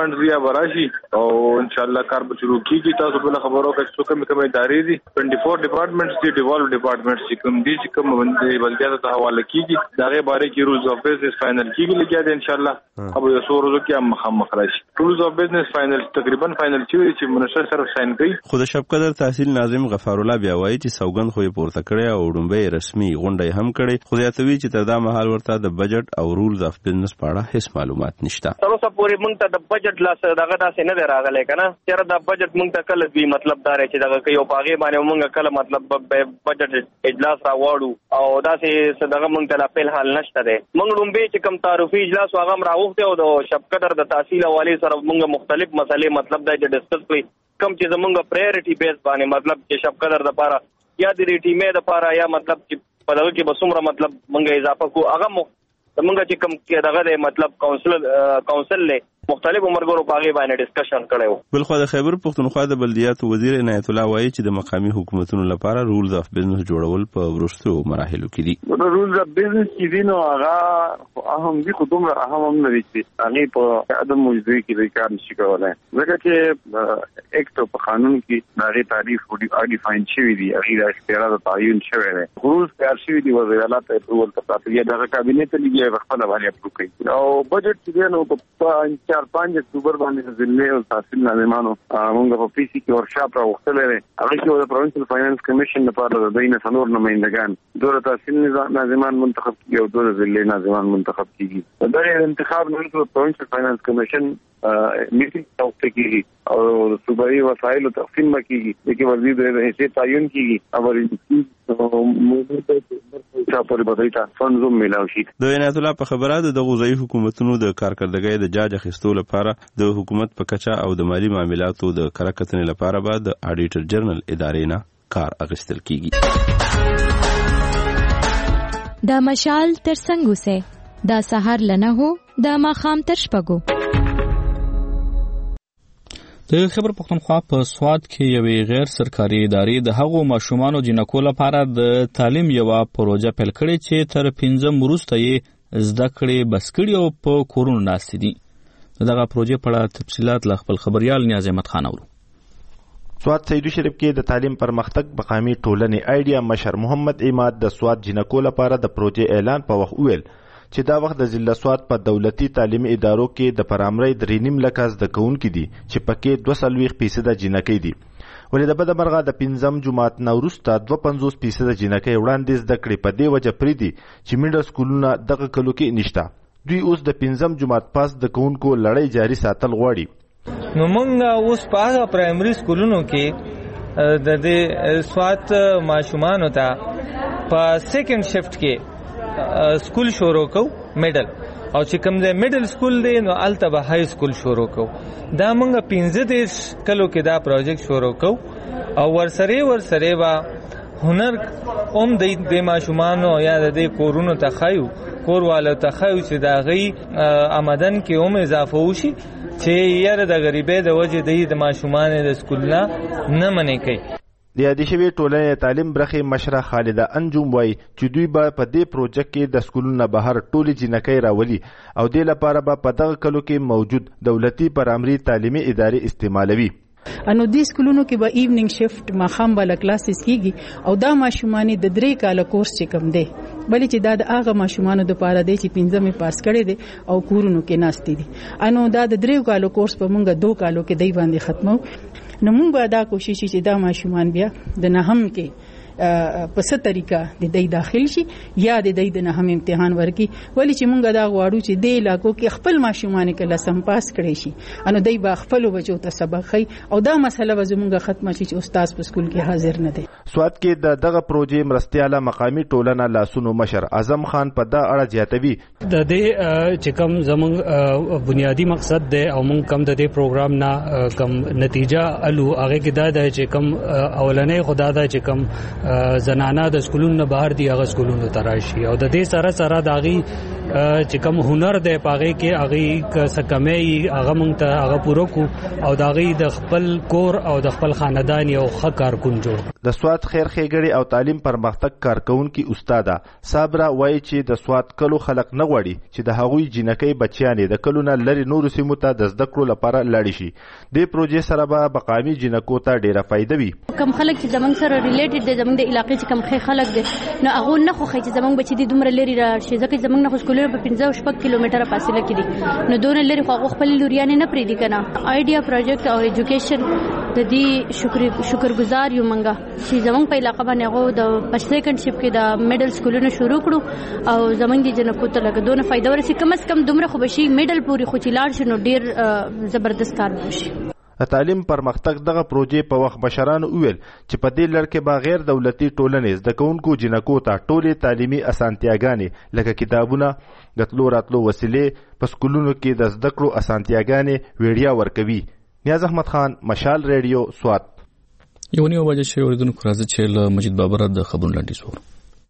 فند بیا براشي او ان شاء الله کار به شروع کیږي. تاسو بل خبرو کې څه کوم ادارې دي 24 ډپارټمنټس دي ډیولپ ډپارټمنټس چې کوم دي چې کوم باندې بلدیاتو ته حواله کیږي دا غي باره کې رولز اف بزنس فائنل کیږي لګیا دي ان شاء الله. ابو یو څو ورځې کې مخامخ راشي رولز اف بزنس فائنل تقریبا فائنل چې منشر سره ساين کوي. خو د شبقدر تحصیل ناظم غفار الله بیا وایي چې سوګند خو یې پورته کړی او ډومبه رسمي غونډه هم کړي. خو یاتوي چې تر دا مهال ورته د بجټ او رولز اف بزنس په اړه هیڅ معلومات نشته. تر اوسه پورې موږ ته د بجټ لاس دغه داسې نه راغلی کنه چې دا بجټ موږ ته کله دوی مطلب دار چې دغه کوي او باغې باندې موږ کله مطلب بجټ اجلاس راوړو او داسې دغه موږ ته په حال نشته ده. موږ ډومبه چې کم تعارفي اجلاس واغم راوخته او د شبقدر د تحصیل حواله سره موږ مختلف مسلې مطلب دا چې ډسکس کړی کم چې زمونږ پرایورټي بیس باندې مطلب چې شبقدر د لپاره یا د ټیمې د لپاره یا مطلب چې په دغه کې بسومره مطلب موږ اضافه کو هغه موږ چې کم کې دغه مطلب کونسل له مختلف عمرګورو باغې باندې ډسکشن کړو. بلخو د خیبر پختونخوا د بلدیاتو وزیر عنایت الله وایي چې د مقامی حکومتونو لپاره رولز اف بزنس جوړول په وروستو مراحلو کې دي. رولز اف بزنس چې دي نو هغه اهم دي خو دومره اهم هم نه دي چې هغه په عدم موجودګۍ کې د کار نشي کولای ځکه چې اکټ په قانون کې هغه تعریف او ډیفاین شوی دي هغه د اختیارات تعین شوی دی. رولز کار شوی دي وزیر اعلی ته اپروول تاسو یې د کابینه ته لګي خپل باندې اپروو کوي او بجټ چې نو په 4-5 اکتوبر باندې ضلع او تحصیل ناظمانو موږ په پی سی کې ورشاپ راوختل لري هغه چې د پروینشل فاینانس کمیشن لپاره د دینه څلور نمائندگان دوه تحصیل ناظمان منتخب کیږي او دوه ضلع ناظمان منتخب کیږي. دا انتخاب نه د پروینشل فاینانس کمیشن میټینګ توقع کیږي او صوبایي وسایل تقسیم کیږي چې وزیر د حیثیت تعین کیږي او موږ ته په بدایته فنزوم ملاوي شي. د عنایت الله په خبره د غوځي حکومتونو د کارکړدګۍ د جاج اخیستو لپاره د حکومت په کچا او د مالی معاملاتو د کارکتنې لپاره به د اډیټر جنرال ادارې نه کار اخیستل کیږي. د مشال تر څنګه سه د سحر لنه هو د ماخام تر شپګو. د خیبر پختونخوا په سواد کې یوې غیر سرکاري ادارې د هغو ماشومانو جنکو لپاره د تعلیم یوه پروژه پیل کړې چې تر 5 وروسته یې زده کړې بس کړي او په کورونو ناستې دي. دغه پروژې په اړه تفصیلات له خپل خبريال نیاز احمد خان اورو. سواد سیدو شریف کې د تعلیم پرمختګ مقامی ټولنې آیډیا مشر محمد اماد د سواد جنکو لپاره د پروژې اعلان په وخت ویل چې دا وخت د ضلع سواد په دولتي تعلیمي ادارو کې د پرامرۍ 3.5 لک زده کوونکي دي چې پکې 22% جنکۍ دي. ولې د بدمرغه د 5 جماعت نه وروسته 52% جنکۍ وړاندې زده کړې په دې وجه پریدي چې میډل سکولونه دغه کلو کې نشته. دوی اوس د 5 جماعت پاس د کوونکو لړۍ جاري ساتل غواړي. نو موږ اوس په هغه پرایمري سکولونو کې د دې سواد ماشومانو ته په سیکنډ شفت کې سکول شروع کو میډل او چې کوم د میډل سکول دی نو الته به های سکول شروع کو. دا موږ 15 کلو کې دا پروژیکټ شروع کو او ورسره با هنر د ماشومانو یا د کورونو ته خایو کوروالو ته خایو چې دا غي آمدن کې اضافه وشي چې یاره د غریبۍ د وجې د ماشومان د سکول نه منې کوي. د یادې شوې ټولنې تعلیم برخې مشره خالده انجوم وایي چې دوی به په دې پروژه کې د سکولونو بهر ټولې جنکۍ راولي او دې لپاره به په دغه کلو کې موجود دولتي پرامري تعلیمي ادارې استعمالوي. انو دې سکولونو کې به ایوننګ شفت ماخام بالا کلاسز کیږي او دا ماشومان د 3 کال کورس چې کم دی بلې چې دا د هغه ماشومان د پاره دی چې 15 پاس کړي دي او کورونو کې ناشتي دي. انو دا د 3 کال کورس په مونږه 2 کالو کې دی باندې ختمو. نو مونږ به دا کوشش چې دا ماشومان بیا د نهم کې په څه طریقه د دې داخل شي یا د دې د نهم امتحان ورکي ولی چې مونږ دا غواړو چې د علاقو کې خپل ماشومان کله سم پاس کړي شي انو دای با خپل بچو ته سبق خي او دا مسله به زمونږ ختمه شي چې استاد په سکول کې حاضر نه دی. سواد کې دغه پروژې مرستياله مقامی ټولنه لاسونو مشر اعظم خان په دا اړه زیاتوي د دې چې کوم زمونږ بنیادی مقصد دی او مونږ کوم د دې پروګرام نه کوم نتیجه الو هغه کې دا دی چې کوم اولنې خدا دا چې کوم زنانه د سکولونو بهر دی هغه سکولونو تراشي او د دې سره داغي چې کوم هنر دی پاغه کې هغه سکمې هغه مونږ ته هغه پوره کو او دا غي د خپل کور او د خپل خاندان یو ښه کارکون جوړ. د سواد خیر ښېګړې او تعلیم پرمختګ کارکونکي استاده صابره وایي چې د سواد کلو خلک نه غواړي چې د هغوی جنکۍ بچیانې د کلو نه لرې نورو سیمو ته د زده کړو لپاره لاړې شي. دې پروژې سره به مقامي جنکو ته ډیره فایده وي. کم خلک چې زمونږ سره ریلیټډ دي زمونږ د علاقې چې کم خلک دي نو هغه نه خوښي چې زمونږ بچي دي دومره لري راشي ځکه زمونږ نه خو سکولونه په 15-16 کیلومتره فاصله کې دي نو دونه لري خو خپل لوريانې نه پریدي کنه. آیډیا پروجیکټ او ایجوکیشن د دې شکرګزار یو منګه چې زمونږ په علاقې باندې هغه د سیکنډ شپ کې د میډل سکولونه شروع کړو او زمونږ د جنکو ته لګ دونه فائدہ ورسي کم از کم دومره خو بشي میډل پوری خو چې لاړ شنو ډیر زبردست کار وشي. د تعلیم پرمختګ دغه پروژې په وخت مشرانو وویل چې په دې لړ کې به غیر دولتي ټولنې زده کوونکو جنکو ته ټولې تعلیمي اسانتیاګانې لکه کتابونه د تلو راتلو وسیلې په سکولونو کې د زده کړو اسانتیاګانې ویډیا ورکوي. نیاز احمد خان، مشال ریډیو، سوات. یو نیو بجې شوی اوریدونکو راځي چې له مجید بابر د خبرونو لاندې سوور.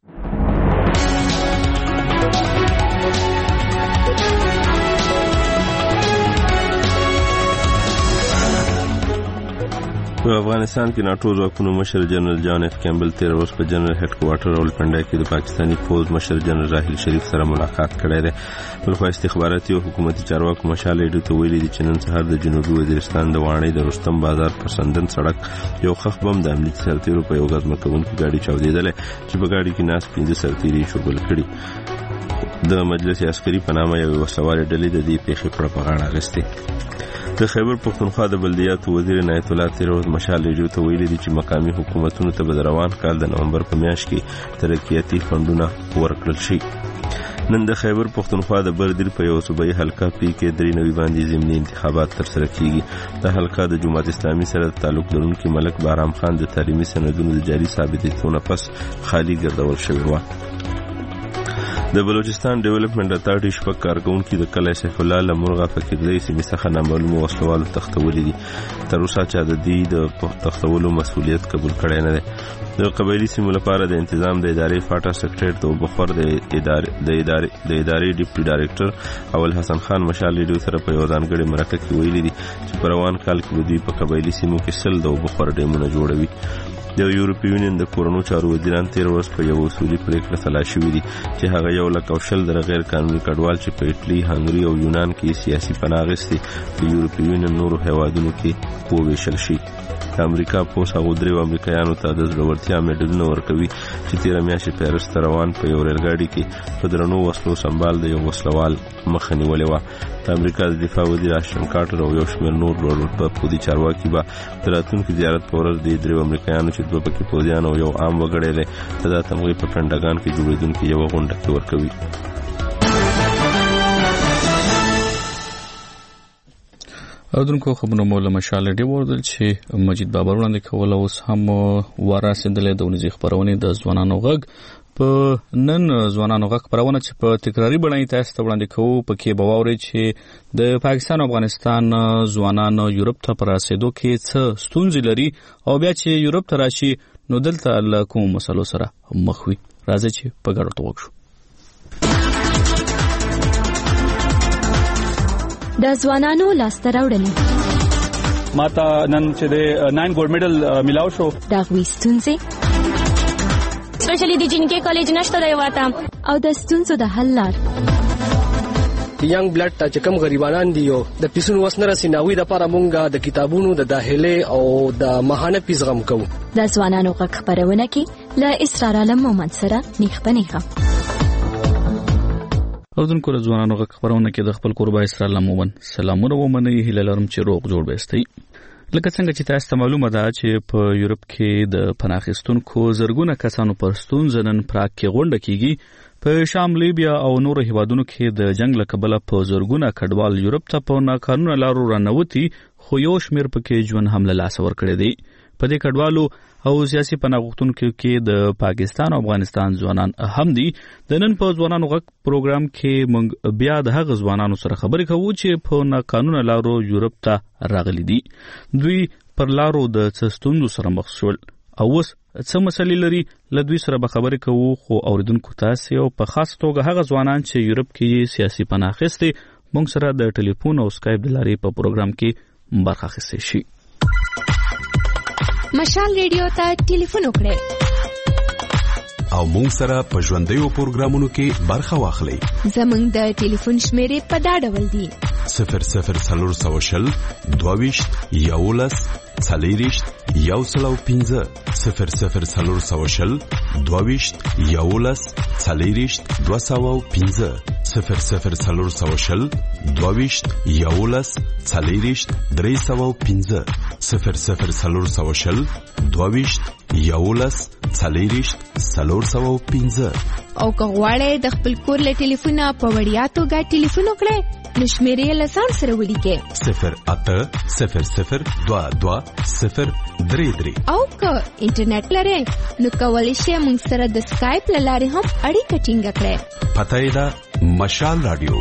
په افغانستان کې ناټو ځواکونو مشر جنرال جان اف کیمبل 13 ورځ په جنرال هډ کوارټر راولپنډای کې د پاکستاني فوج مشر جنرال راحیل شریف سره ملاقات کړی دی. بلخو استخباراتي او حکومتي چارواکو مشال ایډو ته ویلي دي چې نن سهار د جنوبي وزیرستان د وانۍ د رستم بازار پر سندن سړک یو خخ بم د امنیتي سرتیرو په یو غزمکونکي ګاډي چاودېدل چې په ګاډي کې ناست 15 سرتیري شوبل کړي. د مجلس عسکري په نامه یو وسوال ډلې د دې پیښې پر پغاړه غستې. د خیبر پختونخوا د بلدیاتو وزیر عنایت الله تیروز مشال ایډو ته ویلي دي چې مقامي حکومتونو ته به د روان کال د نومبر په میاشت کې ترقیاتي فنډونه ورکړل شي. نن د خیبر پختونخوا د بردیر په یو صوبایي حلقه پی کې 3 نوي باندې ضمني انتخابات ترسره کیږي. د حلقه د جماعت اسلامي سره تعلق لرونکي ملک بارام خان د تعلیمي سندونو د جاري ثابتېدو نه پس خالی ګرځول شوی و. د بلوچستان ډیولپمنٹ اتارټي شپږ کارکونکي د کلی سیف الله له مرغه فقیردۍ سیمې څخه نامعلومو وسلوالو تښتولي دي. تر اوسه چا د دې د تښتولو مسؤلیت قبول کړی نه دی. د قبایلي سیمو لپاره د انتظام د ادارې فاټا سکرټریټ ته وبخور د ادارې ډیپټي ډایرکټر اول حسن خان مشال ایډو سره په یو ځانګړي مرکه کې ویلي دي چې په روان کال کې دوی په قبایلي سیمو کې 100 د وبخور ډیمونه جوړوي. د یورپی یونین د کورونو چارو وزیران 13 ورځ په یو اصولي پریکړه سلا شوې دي چې هغه یو لک او شل د غیر قانوني کډوال چې په ایټلی، هنګري او یونان کې سیاسي پناه اخیستي د یورپی یونین نورو هیوادونو کې وویشل شي. د امریکا پوس هغو درېو امریکایانو ته د زړورتیا میډلونه ورکوي چې 13 میاشتې پیرس ته روان په یو ریلګاډي کې په درنو وسلو سنبال د یو وسلوال مخه نیولې وه. د امریکا د دفاع وزیر اشتن کارټر او یو شمېر نور لوړ پوځي چارواکي به د راتلونکي زیارت په ورځ د درېو امریکایانو چې 2 پکې پوځیان او یو عام وګړی دی ته دا تمغې په پنډاګان کې جوړېدونکې یوه غونډه کې ورکوي. اودونکو خبرونه مولا مشال ډی وردل چې مجید بابر وړاندې کول اوس هم ورسېدلې د ونځي خبرونه د ځوانانو غږ په نن ځوانانو غږ خبرونه چې په تکراری بڼه تاسو ته وړاندې کوو پکې بواوري چې د پاکستان او افغانستان ځوانان یورپ ته پر رسیدو کې څه ستونزې لري او بیا چې یورپ ته راشي نو دلته له کوم مسلو سره مخ وي. راځي چې په ګډه توګه د ځوانانو لاسته راوړنې ماته نن چې د 9 ګولډ میډل ملاو شو دا غوي ستونزې سپیشلی د جنکې کالج نشته دی واته او د ستونزو د حل لار ینګ بلډ ته چې کوم غریبانان دي او د پیسونو وسنه رسیناوي د لپاره مونږه د کتابونو د داخله او د ماهانه پیزغم کوو. د ځوانانو غږ خبرونه کې له اسرار علم مومند سره نیخ بنیغه اودونکو د ځوانانو غږ خبرونه کې د خپل قربا اسرار علم مومند سلامونه ومني هیله لرم چې روغ جوړ بهستئ. لکه څنګه چې تاسو ته معلومه ده چې په یورپ کې د پناهخیستونکو زرګونه کسانو پر ستونزه نن پراګ کې غونډه کیږي. په شام، لیبیا او نورو هیوادونو کې د جنگ له کبله په زرګونه کډوال یورپ ته په ناقانونه لارو رانوتي خو یو شمیر پکې ژوند هم له لاسه ورکړی دی. په دې کډوالو او سیاسي پناه غوښتونکو کې د پاکستان او افغانستان ځوانان هم دي. د نن په ځوانانو غږ پروګرام کې موږ بیا د هغه ځوانانو سره خبرې کوو چې په ناقانونه لارو یورپ ته راغلي دي. دوی پر لارو د څه ستونزو سره مخ شول او اوس څه مسلې لري لدوی سره به خبرې کوو خو اوریدونکو تاسو او په خاص توګه هغه ځوانان چې یورپ کې سیاسي پناه اخیستي موږ سره د ټلیفون او سکایپ د لارې په پروګرام کې برخه اخیستي شي. مشال ریډیو ته ټلیفون وکړئ او موږ سره په ژوندیو پروګرامونو کې برخه واخلئ. زموږ د ټلیفون شمیرې په دا ډول دي: 00420 22 11 40 105 00420 22 11 40 205 00420 22 11 40 305 00420 22 11 40 305 او که غواړئ د خپل کور له ټلیفونه په وړیا توګه ټلیفون وکړئ نو شمیرې له ځان سره ولیکئ 080022 او که انټرنیټ لرئ نو کولی شئ موږ سره د سکایپ له لارې هم اړیکه ټینګه کړئ. پته یې ده مشال رادیو.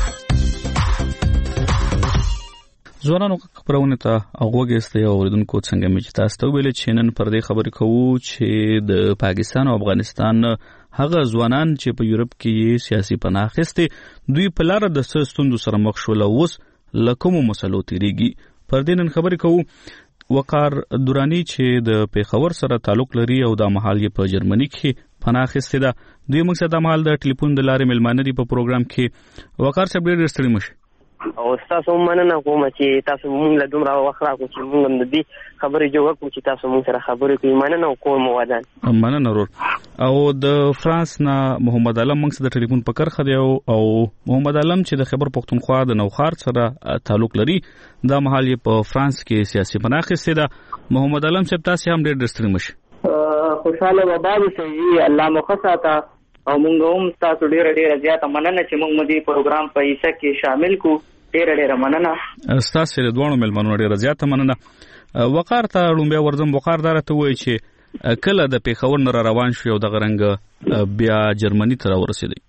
ځوانانو خبرونه ته اوغوګسته او اوریدونکو څنګه مې تاسو ته ویل چې نن پر دې خبرې کوو چې د پاکستان او افغانستان هغه ځوانان چې په یورپ کې سیاسي پناه اخیستي دوی په لار د ستونزو سره مخ شول او اوس له کومو مسلو تیریږي. پر دې نن خبرې کوو. وقار دورانی چې د پیښور سره تعلق لري او د محل په جرمني کې پناه اخیستي ده دوی موږ سره د محل د ټلیفون د لارې ملمانه دي په پروګرام کې. وقار صاحب ډېر ستړي مشه او تاسو مننه کوم چې تاسو موږ له دومره وخت راکو چې موږ هم د دې خبرې جوړ کړو چې تاسو موږ سره خبرې کوي. مننه کوم ودان. مننه ورور. او د فرانس نه محمد علم موږ سره د ټلیفون په کرخه دی او محمد علم چې د خیبر پختونخوا د نوخار سره تعلق لري دا محل په فرانس کې سیاسي پناه اخیستي ده. محمد علم صاحب تاسو هم ډېر ستړي مشه. خوشاله وباد سي الله مخصاته او موږ هم تاسو ډېر زیاته مننه چې موږ مدي پروګرام په حصہ کې شامل کو. ډېر مننه. تاسو له دوه ملمنو ډېر زیاته مننه. وقار ته لومبیا ورزم وقار دارته وایي چې کله د پیښور نه روان شو او د غرنګ بیا جرمني ته ورسېدی.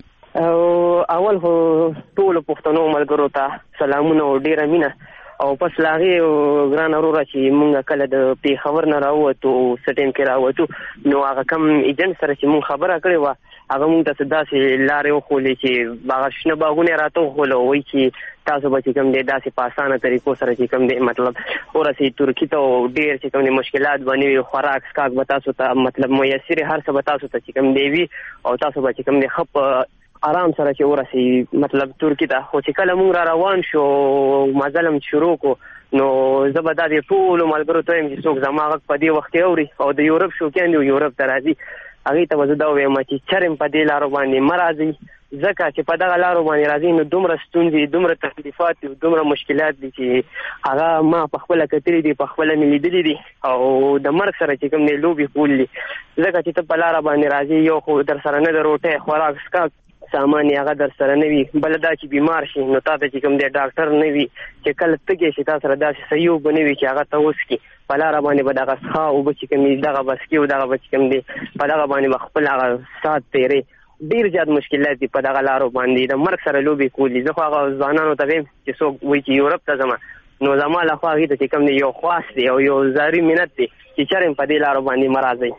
اول هو ټول پښتنو ملګرو ته سلامونه او ډېر مینه او پس لاغه ګران اورورا چې مونږ کله د پیښور نه راووتو سټیم کې راووتو نو هغه کم ایجنټ سره چې مونږ خبره کړې و هغه مونږ ته داسې لارې وښولې چې هغه شنه باغونه راته وښوله وایي چې تاسو به چې کوم دی داسې په اسانه طریقو سره چې کوم دی مطلب ورسې ترکي ته ډېر چې کوم دی مشکلات به نه وي خوراک څښاک به تاسو ته مطلب میسر هر څه به تاسو ته چې کوم دی وي او تاسو به چې کوم دی ښه آرام سره چې ورسې مطلب ترکی ته. خو چې کله مونږ را روان شو مزلم شروع کو نو زه به دا د ټولو ملګرو ته یم چې څوک زما غږ په دې وخت کې اوري او د یورپ شوقیان دي یورپ ته راځي هغوی ته به زه دا ووایم چې چرم په دې لارو باندې مه راځئ ځکه چې په دغه لارو باندې راځئ نو دومره ستونزې دومره تکلیفات دي دومره مشکلات دي چې هغه ما په خپله کتلي دي په خپله مې لیدلي دي او د مرګ سره چې کوم دی لوبې کول دي ځکه چې ته په لاره باندې راځې یو خو در سره نه د روټۍ خوراک څښاک سامان هغه در سره نه وي بل دا چې بیمار شي نو تا ته چې کوم دی ډاکټر نه وي چې کله تږی شي تا سره داسې صحیح اوبه نه وي چې هغه ته وڅښي په لاره باندې به دغه څښا اوبه چې کوم دي دغه به څښي او دغه به چې کوم دی په دغه باندې به خپل هغه ساعت تېرې ډېر زیات مشکلات دي په دغه لارو باندې د مرګ سره لوبې کول دي. زه خو هغه ځوانانو ته وایم چې څوک وایي چې یورپ ته ځمه نو زما لخوا هغوی ته چې کوم دی یو خواست دی او یو زاري منت دی چې چرم په دې لارو باندې مه راځئ.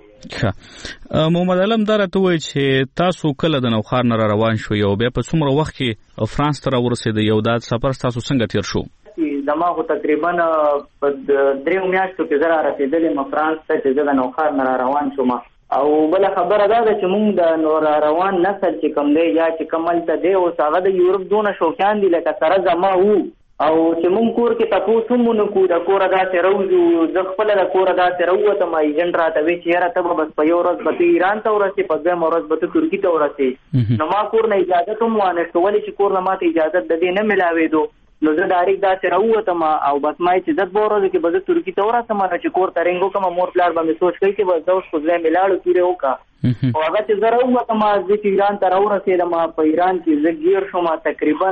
محمد علم دا راته وایي چې تاسو کله د نوخار نه را روان شوئ او بیا په څومره وخت کې فرانس ته راورسېدئ او دا سفر ستاسو څنګه تېر شو؟ زما خو تقریبا په 3 میاشتو کې زه را رسېدلی یم فرانس ته چې زه د نوخار نه را روان شوم او بله خبره دا ده چې موږ د را روان نسل چې کوم دی یا چې کوم هلته دی اوس هغه د یورپ دونه شوقیان دي لکه سره زما وو او چې مونږ کور کې تاسو هم ونکو د کوره داسې راوځو زه خپله د کوره داسې راووتم ایجنټ راته وایي چې یاره ته به بس په یو ورځ به ته ایران ته ورسې په دویمه ورځ به ته ترکي ته ورسې نو ما کور نه اجازت هم وانهشته ولې چې کور نه ماته اجازت د دې نه میلاوېدو نو زه ډایرکټ داسې راووتم او بس ما چې زه 2 ورځو کې به زه ترکي ته ورسم نو چې کور ته رنګ وکړم مور پلار به مې سوچ کوي چې بس زه اوس خو ځای مې لاړو تورې وکړه او هغه چې زه راووتم زه چې ایران ته راورسېدم په ایران کې زه ګیر شوم تقریبا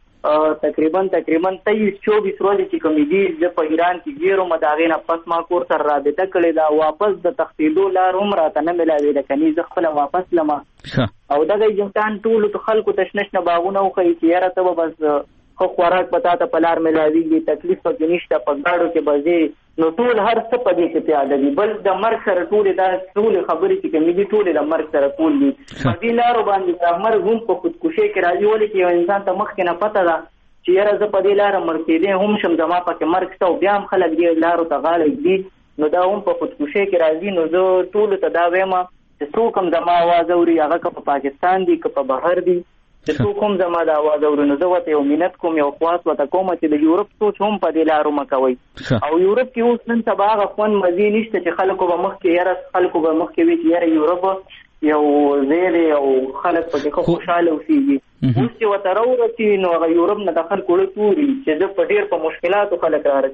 23-24 ورځې چې کومې دي زه په ایران کې ګیرم د هغې نه پس ما کور سره رابطه کړې ده واپس د تښتېدو لار هم راته نه میلاوېده کنې زه خپله واپس لمه او دغه ایجنټان ټولو خلکو ته شنه شنه باغونه وښیي چې یاره ته به بس ښه خوراک به تا ته په لار میلاوېږي تکلیف پکې نشته په ګاډو کې به ځې نو ټول هر څه په دې کې پیاده دي. بل د مرګ سره ټول خبرې چې کومې دي ټول د مرګ سره کول دي. په دې لارو باندې د مرګ هم په خودکشي کې راځي، ولې چې یو انسان ته مخکې نه پته ده چې یاره زه په دې لاره مړ کېدی هم شم، زما پکې مرګ شته او بیا هم خلک دې لارو ته غاړه ږدي، نو دا هم په خودکشي کې راځي. نو زه ټولو ته دا وایم چې څوک هم زما اواز اوري، هغه که په پاکستان دي که په بهر دي، چې څوک هم زما د اواز اوري، نو زه ورته یو منت کوم، یو خواست ورته کوم چې د یورپ سوچ هم په دې لارو مه کوئ. او یورپ کې اوس نن سبا هغه خوند مزې نشته چې خلکو به مخکې وي چې یاره یورپ یو ځای دی او خلک پکې خوشحاله اوسېږي. اوس چې ورته راورسي نو هغه یورپ نه د خلکو له توري چې زه په ډېر په مشکلاتو خلک را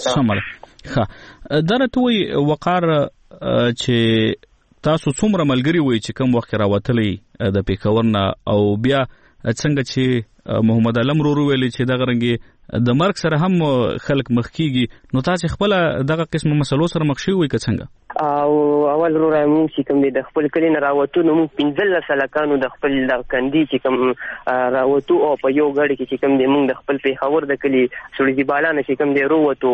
رسېږي. دا راته وایي وقار چې تاسو څومره ملګري وئ چې کوم وخت راوتلی د پیښور نه، او بیا څنګه چې محمد علم ورو ویلي چې دغه رنګې د مرګ سره هم خلک مخ کیږي، نو تاسو خپل دغه قسم مسلو سره مخ شوي وئ که څنګه؟ او اول وروره موږ چې کوم د خپل کلی نه راوتو نو موږ 15 هلکانو د خپل د کندي چې کوم راوتو او په یو ګاډي کې چې کوم د موږ د خپل پیښور د کلی سړي بالا نه چې کوم د رووتو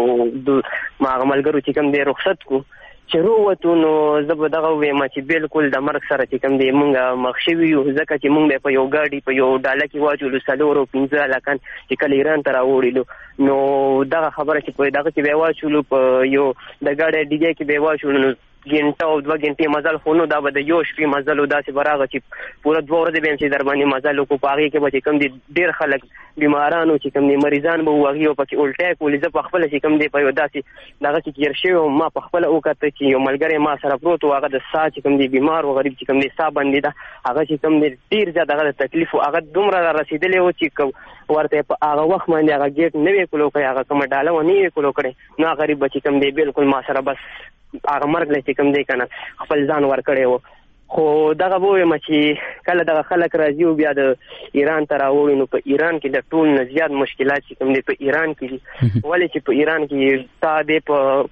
ما ملګرو چې کوم د رخصت کو چې رووتو، نو زه به دغه وایم چې بالکل د مرګ سره چې کوم دی موږ مخ شوي یو، ځکه چې موږ په یو ګاډي په یو ډاله کې واچولو 4 او 15 هلکان چې کله ایران ته راوړلو، نو دغه خبره چې په دغه کې به واچولو په یو د ګاډي ډیګه کې به واچولو، نو ګنټه او 2 غنټې مزل خو نو دا به د یو شپې مزل او داسې براغه چې پوره 2 ورځې به چې در باندې مزل کو پاږي کې به کوم دي ډېر خلک بیمارانو چې کوم دي مریضان به وغي او پکې الټه کولې، زه په خپل چې کوم دي په یو داسې دغه کې کېر شوی او ما په خپل وکړه چې یو ملګری ما سره پروت او هغه د ساه چې کوم دي بیمار او غریب چې کوم دي ساه باندې دا هغه چې کوم دي ډېر زیات هغه تکلیف او هغه دومره رسیدلی و چې ورته په هغه وخت باندې هغه ګیټ نه وی کولو کوي، هغه کوم ډاله و نه کولو کړي، نو غریب چې کوم دي بالکل ما سره بس هغه مرګ لته کوم دی کنه خپل ځان ور کړی وو. خو دغه وایم چې کله دغه خلک راځي او بیا د ایران ته راوړي، نو په ایران کې د ټول نه زیات مشکلات چې کوم دی په ایران کې دي، ولې چې په ایران کې تا دې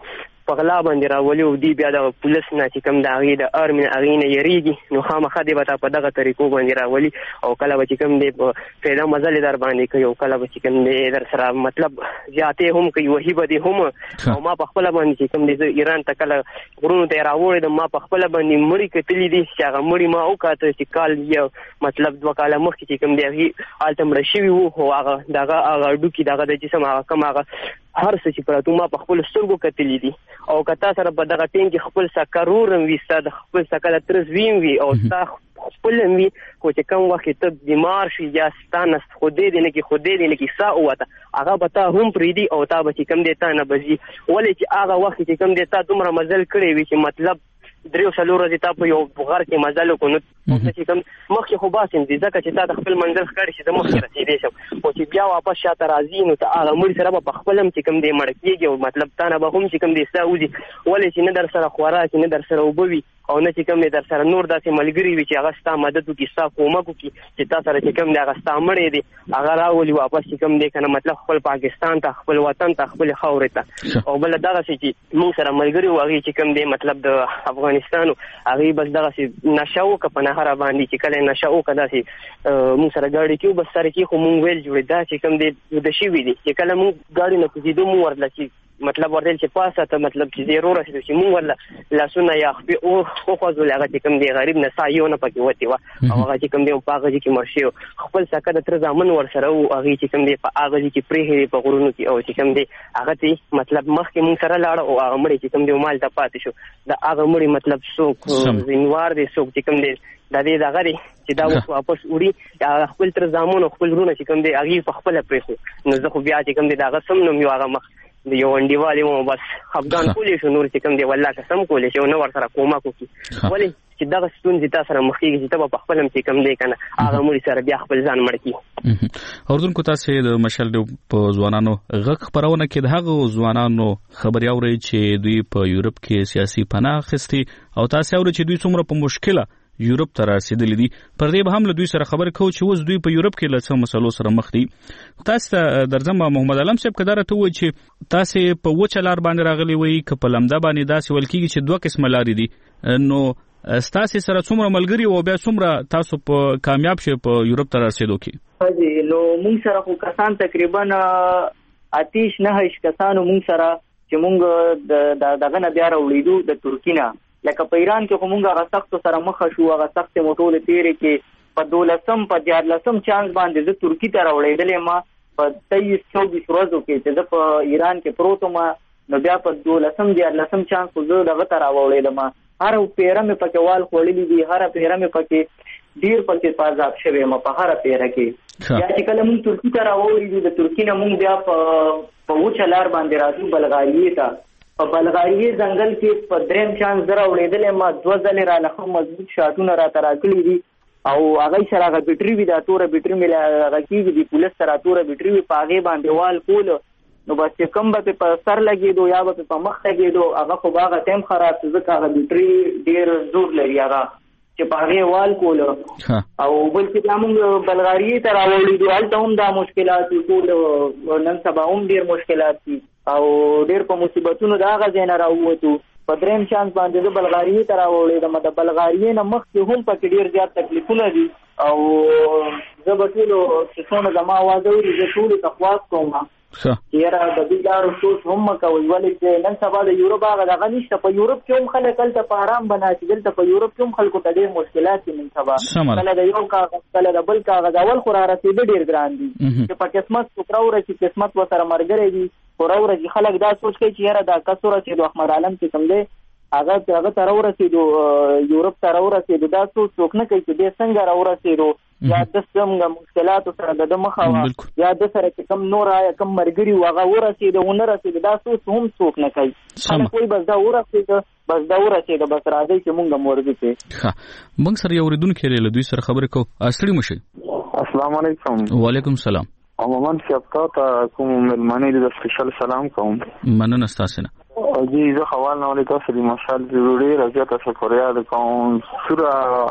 په غلا باندې راولي او دی بیا د پولیس نه چې کوم د هغې د ارمي هغې نه یریږي، نو خامخا دی به تا په دغه طریقو باندې راولي او کله به چې کوم دی په پیدا مزلې در باندې کوي او کله به چې کوم دی در سره مطلب زیاتې هم کوي، وحي به دی هم. او ما په خپله باندې چې کوم دی زه ایران ته کله غرونو ته یې راوړېدم، ما په خپله باندې مړي کتلي دي چې هغه مړي ما وکاته چې کال یو مطلب 2 کاله مخکې چې کوم دی هغې هلته مړه شوي وو، خو هغه دغه هغه ډوکي دغه د جسم هغه کم هغه هر څه چې پراته ما په خپل سترګو کتلي دي. او که تا سره په دغه ټیم کې خپل سکرور هم وي، ستا د خپل سکه د ترس ویم وي او ستا خپل هم وي، خو چې کوم وخت ته بیمار شي یا ستا نه خودې دی نه کې خودې دی نه کې ساه ووته، هغه به تا هم پرېږدي او تا به چې کوم دی تا نه به ځي، ولې چې هغه وخت چې کوم دی تا دومره مزل کړی وي چې مطلب 3-4 ورځې تا په یو غار کې مزل وکړو، نو چې کوم مخکې خو باسم دي ځکه چې تا د خپل منزل ښکاري چې د مخکې رسېدی شم، خو چې بیا واپس شاته راځي نو ته هغه مړي سره به په خپل هم چې کوم دی مړه کېږي او مطلب تا نه به هم چې کوم دی ساه وځي، ولې چې نه در سره خوراک نه در سره اوبه وي او نه چې کوم دی در سره نور داسې ملګري وي چې هغه ستا مدد وکړي، ستا کومک وکړي چې تا سره چې کوم دی هغه ستا مړی دی هغه راولي واپس چې کوم دی که نه مطلب خپل پاکستان ته خپل وطن ته خپلې خاورې ته. او بله دغسې چې موږ سره ملګري وو هغې چې کوم دی مطلب د افغانستان هغې بس دغسې نشه وکړه په نهره باندې چې کله یې نشه وکړه داسې موږ سره ګاډي کې بس سره کې خو موږ ویل جوړې دا چې کوم دی د شوي دي چې کله موږ ګاډي نه کوزېدو موږ ورله چې مطلب ورته چې پاسه ته مطلب چې زیرو رسېدو چې موږ ورله لاسونه یا خپې وخوځول هغه چې کوم دی غریب نه ساه یو نه پکې وتې وه او هغه چې کوم دی په هغه ځای کې مړ شوی خپل سکه د تره زامن ورسره وو هغې چې کوم دی په هغه ځای کې پرېښې په غرونو کې او چې کوم دی هغه ته مطلب مخکې موږ سره لاړه او هغه مړی چې کوم دی مالته پاتې شو د هغه مړي مطلب څوک ځینوار دی څوک چې کوم دی د دې دغه دی چې دا اوس واپس وړي خپل تر زامن او خپل وروڼه چې کوم دی هغې په خپله پرېښو نو زه خو بیا چې کوم دی د هغه سم نوم یو هغه مخ د یو انډیوال یم بس افغان کولی شو نور چې کوم دی والله قسم کولی شي او نه ورسره کومک وکړي ولې چې دغه ستونزې تا سره مخ کېږي چې ته به په خپل هم چې کوم دی که نه هغه مړي سره بیا خپل ځان مړ کړي. اردوونکو تاسې د مشال په ځوانانو غږ خپرونه کې د هغو ځوانانو خبرې اورئ چې دوی په یورپ کې سیاسي پناه اخیستې او تاسې اورئ چې دوی څومره په مشکله یورپ ته رسیدلی دي. پر دې به هم له دوی سره خبرې کوو چې اوس دوی په یورپ کې له څه مسلو سره مخ دي. تاسو ته درځم محمد علم صاحب که دا راته ووایي چې تاسې په وچه لار باندې راغلي وئ که په لمده باندې داسې ویل کېږي چې 2 قسمه لارې دي نو ستاسې سره څومره ملګري او بیا څومره تاسو په کامیاب شئ په یورپ ته رسېدو کې؟ نو موږ سره خو کسان تقریبا 8-9 کسانو موږ سره چې مونږ دغه نه بیا راوړېدو د ترکي نه. لکه په ایران کې خو مونږ هغه سختو سره مخه شو، هغه سختې مو ټولې تېرې کې په 12 په 14 چانس باندې زه ترکي ته راوړېدلې ما په 23-24 ورځو کې چې زه په ایران کې پروت وم، نو بیا په 12 چانس خو زه دغه ته راوړېدم. هر پیره مې پکې وال خوړلي دي، هر پیره مې پکې ډېر پکې پازاب شوی یم په هر پیره کې. بیا چې کله مونږ ترکي ته راوړېدو، د ترکي نه مونږ بیا په وچه لار باندې راځو بلغاریې ته. په بلغاریې ځنګل کې په 3 چانس زه راوړېدلې ما 2 ځلې رانه ښه مضبوط شاټونه راته راکړي دي او هغه سره هغه بیټري وي، دا توره بیټري مې هغه کېږي د پولیس سره توره بیټري وي، په هغې باندې وال کولو نو بس چې کوم به په سر لګېدو یا به په مخ لګېدو هغه خو به هغه ټایم خراب شو، ځکه هغه بیټري ډېر زور لري هغه چې په هغې وال کولو. او بل چې بیا مونږ بلغاریې ته راوړېدو، هلته هم دا مشکلات ټول نن سبا هم ډېر مشکلات دي او ډېر په مصیبتونو د هغه ځای نه راووتو. په 3 چانس باندې زه بلغاریې ته راوړېدم، د بلغاریې نه مخکې هم پکې ډېر زیات تکلیفونه دي او زه به ټولو چې څونه زما اواز اوري زه ټولو ته خواست کوم چې یاره د دې لارو سوچ هم مه کوئ، ولې چې نن سبا د یورپ هغه دغه نشته. په یورپ کې هم خلک هلته په ارام بناستي، دلته په یورپ کې هم خلکو ته ډېر مشکلات دي نن سبا، کله د یو کاغذ کله د بل کاغذ. اول خو را رسېده ډېر ګران دي چې په قسمت څوک راورسي، قسمت ورسره ملګری دي، خو راورسي خلک دا سوچ کوي چې یاره دا کس ورسېدو احمد عالم چې کوم دی هغه ته راورسېدو، یورپ ته راورسېدو، دا څوک نه کوي چې دی څنګه راورسېدو یا د څنګه مشکلاتو سره د مخه وه یا د سره چې کوم نور کوم ملګري و هغه ورسېده ونه رسېده، دا سوچ هم څوک نه کوي. خلک وایي بس دا ورسېده بس دا ورسېده بس راځئ چې مونږ هم ورځو کې. موږ سره یو اورېدونکی دی، له دوی سره خبرې کوو. ستړي مه شئ. السلام علیکم. وعلیکم السلام. عموما شپتا ته کوم مېلمانې د سپیشل سلام کوم. مننه ستاسې نه. جی زه خوال نه ولې تاسو د مشال ډېره زیاته شکریا د کوم سوره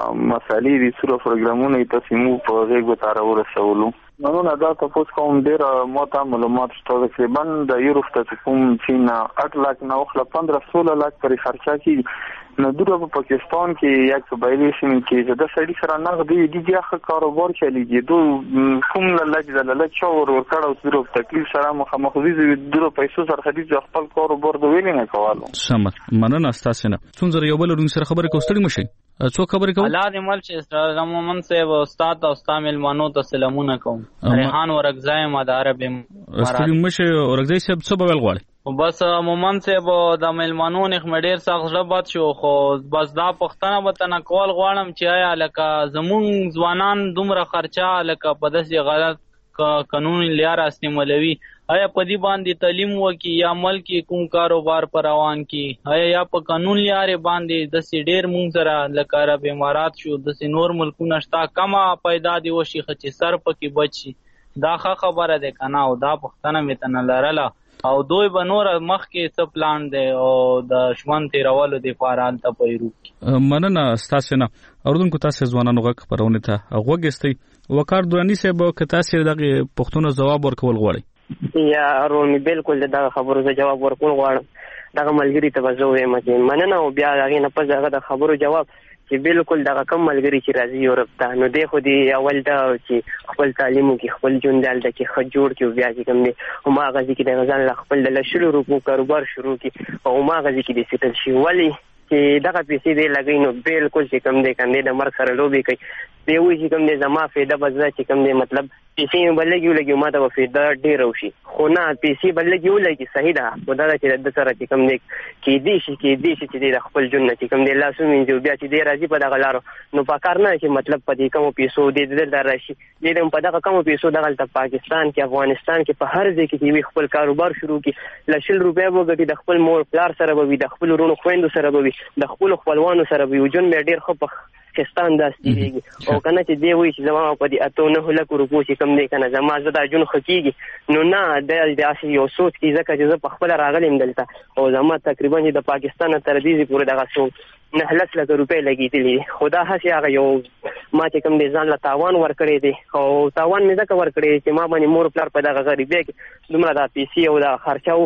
مسالې دي، سوره پروګرامونه یې تاسو مو په غېږو ته راورسولو. مننه. دا تاسو کوم ډېر موته معلومات شته. تقریبا د یورپ ته کوم چین 8 लाख نه خپل 15-16 लाख پرې خرچه کړي. نو دوی په پاکستان کې یا قبایلی سیمې کې د سړي سره نغدي دي ځکه کاروبار چلیږي. دوی کوم لږ چا ورکړ او دوی په تکلیف سره مخامخ دي، دوی پیسو سره خرید خپل کاروبار د ویلې نه کولو. سمت. مننه ستاسو نه. څنګه یو بل ورن سره خبرې کوستړي مشي. څو خبرې کوم؟ الله دې مل چې مومن صاحب استاد او استاد ملمانو ته سلامونه کوم. ریحان ورغځای مدار به استاد مشه ورغځای صاحب څه بول غواړي؟ بس مومن صاحب د ملمانو نه خمډیر سخت ژبات شو، خو بس دا پښتنه وطن کول غواړم چې آیا لکه زمون ځوانان دومره خرچه لکه په داسې غلط قانون لار استعمالوي، آیا په دې باندې تعلیم وکي یا ملک کوم کاروبار پر روان کی، آیا یا په قانون لارې باندې داسې ډېر مونږ سره لکه عرب امارات شو داسې نور ملکونه شته کمه پیدا دی وشي چې سر پکې بچي. دا ښه خبره ده که نه؟ او دا پښتنه مې ته نه لرله او دوی به نور مخکې څه پلان دی او د ژوند تېرولو دپاره هلته په یورپ کې. مننه ستاسې نه. اورېدونکو تاسې ځوانانو غږ خپرونې ته غوږ ایستی. وقار دراني صاحب که تاسې دغې پوښتنو ځواب ورکول غواړئ؟ یا رومي بالکل د دغه خبرو زه جواب ورکول غواړم. دغه ملګري ته به زه ووایم چې مننه او بیا هغې نه پس هغه د خبرو جواب چې بالکل دغه کم ملګري چې راځي یورپ ته نو دی خو دې اول دا چې خپل تعلیم وکړي، خپل ژوند هلته کې ښه جوړ کړي او بیا چې کوم دی هماغه ځای کې د ځان له خپل د 100 کاروبار شروع کړي او هماغه ځای کې دې سیټل شي. ولې چې دغه پیسې دی لګوي نو بالکل چې کوم دی کم دی د مرګ سره لوبې کوي. دی وایي چې کوم دی زما فایده به زه چې کوم دی مطلب پیسې مې به لږې ولګي ما ته به فایده ډېره وشي، خو نه پیسې به لږې ولګي صحیح ده، خو دا ده چې د سره چې کوم دی کېدی شي چې دی د خپل ژوند نه چې کوم دی لاس ومینځي او بیا چې دی راځي په دغه لارو نو په کار نه چې مطلب په دې کمو پیسو دی دلته راشي، دی د په دغه کمو پیسو دغلته پاکستان کې افغانستان کې په هر ځای کې چې وي خپل کاروبار شروع کړي، له 100 روپۍ به وګټي، د خپل مور پلار سره به وي، د خپل ورونو خویندو سره به وي، د خپلو خپلوانو سره به وي، ژوند به ډېر ښه په خستان داسې تېرېږي. او که نه چې دی وایي چې زما په دې 8-9 لکو روپو چې کوم دی که نه زما زه دا ژوند ښه کېږي نو نه دی داسې یو سوچ کړي ځکه چې زه په خپله راغلی یم دلته او زما تقریبا چې د پاکستان نه تر دې پورې دغه څو 9 لک روپۍ لګېدلي دي، خو دا هسې هغه یو ما چې کوم دی ځان له تاوان ورکړی دی او تاوان مې ځکه ورکړی چې ما باندې مور پلار په دغه غریبۍ کې دومره دا پیسې او دا خرچه وکړه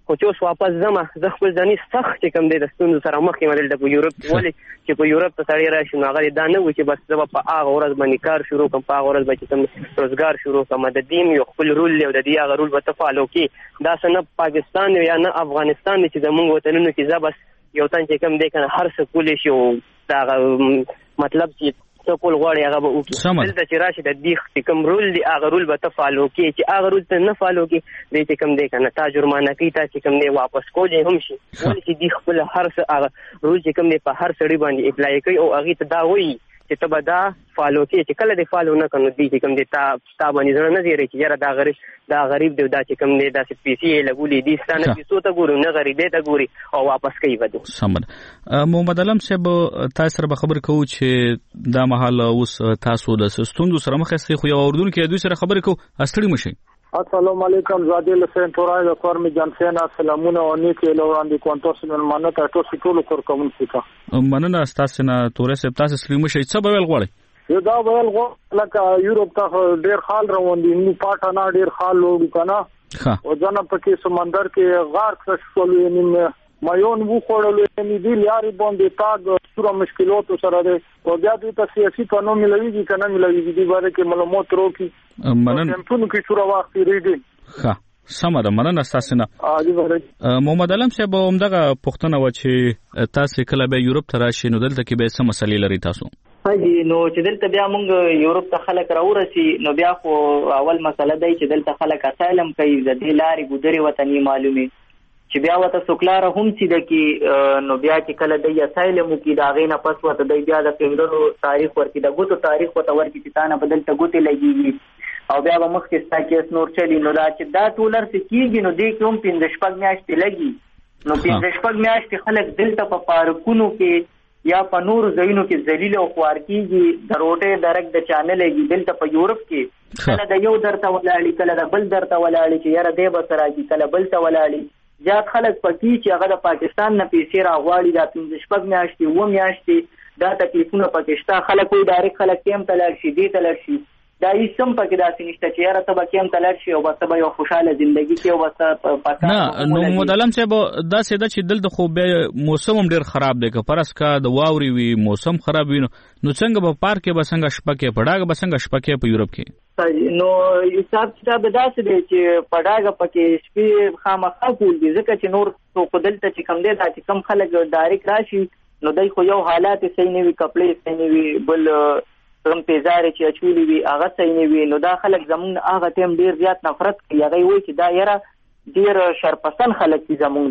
خو چې اوس واپس ځمه زه خپل ځاني سخت چې کوم دی د ستونزو سره مخ یم دلته په یورپ کې. ولې چې په یورپ ته سړی راشي نو هغه دا نه وي چې بس زه به په هغه ورځ باندې کار شروع کړم، په هغه ورځ به چې کوم روزګار شروع کړم. د دې یو خپل رول دی او د دې هغه رول به ته فالو کړې. داسې نه پاکستان یا نه افغانستان دی چې زمونږ وطنونو کې زه بس یو تن چې کوم دی که نه هر څه کولی شي او د هغه مطلب چې څه کول غواړي هغه به وکړي. دلته چې راشي د دې چې کوم رول دی هغه رول به ته فالو کړې. چې هغه رول ته نه فالو کړې دی چې کوم دی که نه تا جرمانه کوي، تا چې کوم دی واپس کولی هم شي. ولې چې دوی خپل هر څه هغه رول چې کوم دی په هر سړي باندې اپلای کوي او هغې ته دا وایي چې ته به دا فالو کړې. چې کله دې فالو نه کړو دوی چې کوم دی تا باندې زړه نه زیری چې یاره دا غریب دی دا چې کوم دی داسې پیسې یې لګولې دي ستا نه پیسو ته ګورو نه غریبۍ ته ګوري او واپس کوي به دي. سم ده. محمد علم صاحب تاسو سره به خبرې کوو چې دا مهال اوس تاسو د ستونزو سره مخ یاستئ، خو یو اردوونکی دوی سره خبرې کوو، ستړي مه شئ. السلام علیکم. زادی حسین تورای د کورمي جانسینا سلامونه او نیکه لوړاندې کوم تاسو ملمنه تاسو ټول کور کوم څه مننه تاسو نه تورای صاحب تاسو ستړي مه شئ. څه به ویل غواړئ؟ یو دا ویل غواړم لکه یورپ ته ډیر خال روان دي، نو پاټه نه ډیر خال لوړ کنه او ځنه پکې سمندر کې غار کښ کولو نیم مایون وو خوړلو نیم دی لاري باندې تاګ سره مشکلات سره ده او بیا دوی ته سیاسي قانون ملويږي کنه ملويږي دی باندې کې معلومات وروکي. مننه ټول کې شروع وخت ریږي. ها سمه ده. مننه تاسو نه. محمد علم صاحب همدغه پوښتنه و چې تاسو کله به یورپ ته راشئ نو دلته کې به څه مسلې لري تاسو؟ نو چې دلته بیا موږ یورپ ته خلک راورسي نو بیا خو اول مسله دی چې دلته خلک اسایلم کوي، د دې لارې ګودري وطني معلومي چې بیا وته سوکلاره هم چې د کې نو بیا چې کله د اسایلم کې د هغې نه پس وته دی بیا د پیندلو تاریخ ورکړي، د ګوتو تاریخ وته ورکړي چې تا نه به دلته ګوتې لګېږي او بیا به مخکې ستا کیس نور چلي. نو دا چې دا ټول هر څه کېږي نو دې کې هم 5-6 میاشتې لګي. نو 5-6 میاشتې خلک دلته په پارکونو کې یا په نورو ځایونو کې ذلیل او خوار کېږي، د روټۍ درک د چا نه لګي. دلته په یورپ کې کله د یو درته ولاړي کله د بل درته ولاړي چې یاره دی به څه راځي کله بل ته ولاړي. زیات خلک پکې چې هغه د پاکستان نه پیسې راغواړي دا 5-6 میاشتې 7 میاشتې دا تکلیفونه پکې شته. خلک وایي ډایرکټ خلک کیم ته لاړ شي دې ته لاړ شي، دا هیڅ هم پکې داسې نشته چې یاره ته به کیم ته لاړ شي او بس ته به یو خوشحاله زندګي کې او بس نه. نو محمد علم صاحب داسې ده چې دلته خو بیا موسم هم ډېر خراب دی، که فرض کا د واورې وي موسم خراب وي نو څنګه به پارک کې به څنګه شپه کې په ډاګه به څنګه شپه کې په یورپ کې؟ نو حساب کتاب داسې دی چې په ډاګه پکې شپې خامخا کول دي ځکه چې نور څوک دلته چې کم دی دا چې کم خلک ډایرکټ راشي نو دی خو یو حالات صحیح نه وي، کپړې صحیح نه وي، بل کوم پیزارې چې اچولي وي هغه صحیح نه وي. نو دا خلک زمونږ هغه ټایم ډېر زیات نفرت کوي، هغوی وایي چې دا یاره ډېر شرپسند خلک دي زمونږ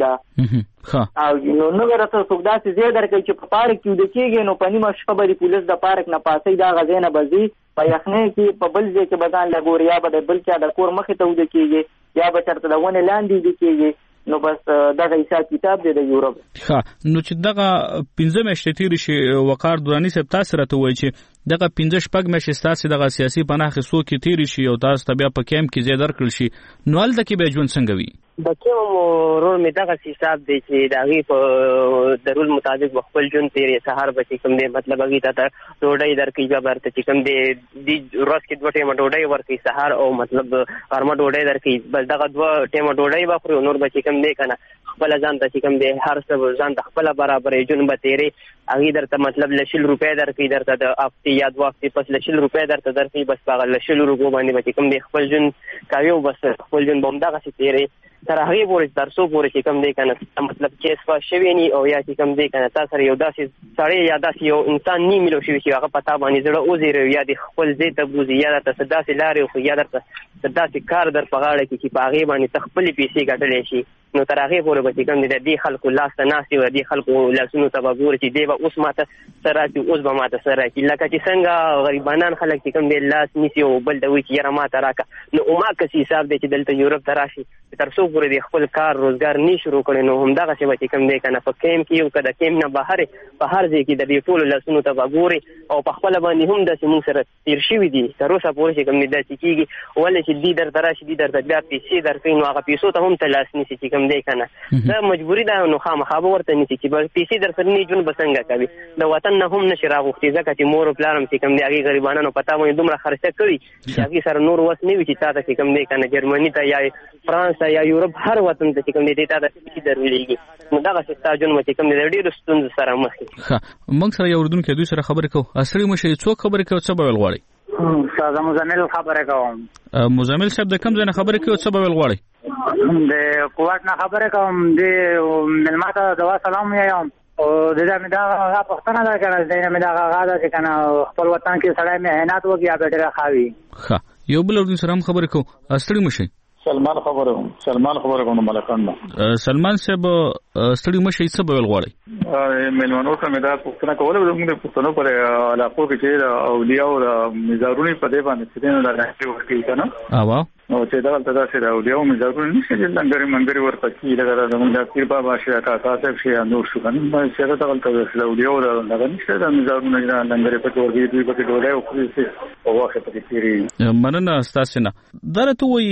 دا او نو نو راته څوک داسې ځای درکوي چې په پارک کې ویده کېږي نو په نیمه شپه به د پولیس د پارک نه پاسئ دا هغه ځای نه به ځي په یخنۍ کې په بل ځای کې به ځان لګوري یا به د بل چا د کور مخې ته ویده کېږي یا به چېرته د ونې لاندې ویده کېږي. نو بس دغه حساب کتاب دی د یورپ. نو چې دغه 15 میاشتې تېرې شي وقار دوراني صاحب تاسو راته وایي چې دغه 15-6 میاشتې ستاسې دغه سیاسي پناه اخیستو کې تېرې شي او تاسو ته بیا په کیمپ کې ځای درکړل شي نو هلته کې به ژوند څنګه وي؟ د کیمپ رول مې دغه حساب دی چې د هغې په د رول مطابق به خپل ژوند تېرې سهار به چې کوم دی مطلب هغې ته ډوډۍ درکوي بیا به ورته چې کوم دی ورځ کې 2 ټیمه ډوډۍ ورکوي سهار او مطلب غرمه ډوډۍ درکوي بس دغه 2 ټیمه ډوډۍ به خوري نور به چې کوم دی که نه خپله ځان ته چې کوم دی هر څه ځان ته خپله برابرې ژوند به تېرې هغې درته مطلب له 100 روپۍ درکوي درته د هفتې یا 2 هفتې پس له 100 روپۍ درته درکوي بس په هغه له 100 روپو باندې به چې کوم دی خپل ژوند کوي او بس خپل ژوند به همدغسې تېرې تر هغې پورې تر څو پورې چې کوم دی که نه مطلب کیس پاس شوی ني او یا چې کوم دی که نه تا سره یو داسې سړی یا داسې یو انسان نی میلو شوي چې هغه په تا باندې زړه وزېروي یا د خپل ځای ته بوځي یا درته څه داسې لارې وښي یا درته څه داسې کار در په غاړه کړي چې په هغې باندې ته خپلې پیسې ګټلی شي نو تر هغې پورې به چې کوم دی د دې خلکو لاس ته ناست وي او د دې خلکو لاسونو ته به ګوري چې دی به اوس ماته څه راکړي اوس به ماته څه راکړي لکه چې څنګه غریبانان خلک چې کوم دی لاس نیسي او بل ته وایي چې یاره ماته راکړه نو هماقسې حساب دی چې دلته یورپ ته راشي تر څو پورې د خپل کار روزګار نه شروع کړي نو همدغسې به چې کوم دی که نه په کیمپ کې یو که د کیمپ نه بهر په هر ځای کې د دې ټولو لاسونو ته به ګوري او په خپله باندې هم داسې موږ سره تېر شوي دي تر اوسه پورې چې کوم دی داسې کېږي ولې چې دی درته راشي دی درته بیا پیسې درکوي نو هغه پیسو ته هم ته لاس نیسي چې کوم دی که نه دا مجبوري ده نو خامخا به ورته نیسي چې پیسې در سره نه ژوند به څنګه کوي د وطن نه هم نشي راغوښتي ځکه چې مور و پلار هم چې کوم دی هغې غریبانانو په تا باندې دومره خرچه کوي چې هغې سره نور وس نه وي چې تا ته چې کوم دی که نه جرمني ته یا فرانس ته یا یورپ هر وطن ته چې کوم دی دی تا ته پیسې درولېږي نو دغسې ستا ژوند به چې کوم دی د ډېرو ستونزو سره مخ وي. موږ سره یو اردونکی دوی سره خبرې کوو. ستړي مشئ څوک خبرې کوي څه به ویل غواړئ؟ استاد مزمل خبره کوم. مزمل صاحب د کوم ځای نه خبرې کوي څه به ویل غواړئ؟ د کوټ نه خبره کوم. د مېلمه ته دوا سلام وایم او د دې مې دا پښتنه ده کنه د دې مې دا غاړه چې کنه خپل وطن کې سړی مهنت وکړي یا ډېر خاوي. ښه یو بل اردو سره هم خبرې کوو. ستړي مشئ. سلمان خبره کوم ملکان. سلمان صاحب ستړي مشئ څه به ویل غواړئ؟ مېلمنو ته مې دا پوښتنه کوله موږ د پښتنو پر علاقو کې چې اولیاء او مزارونی په دې باندې چې نه راځي ورکی کنه اوا نو چې دا ولته دا چې دا اولیاء او مزارونی نشي چې لنګري ورته چې دا د پیر بابا شي کا صاحب شي نور شو کنه چې دا ولته دا اولیاء او دا نشي دا مزارونی لنګري په ورګي دوی په ډولای او خو او واخه په تیری مننه تاسو نه درته وي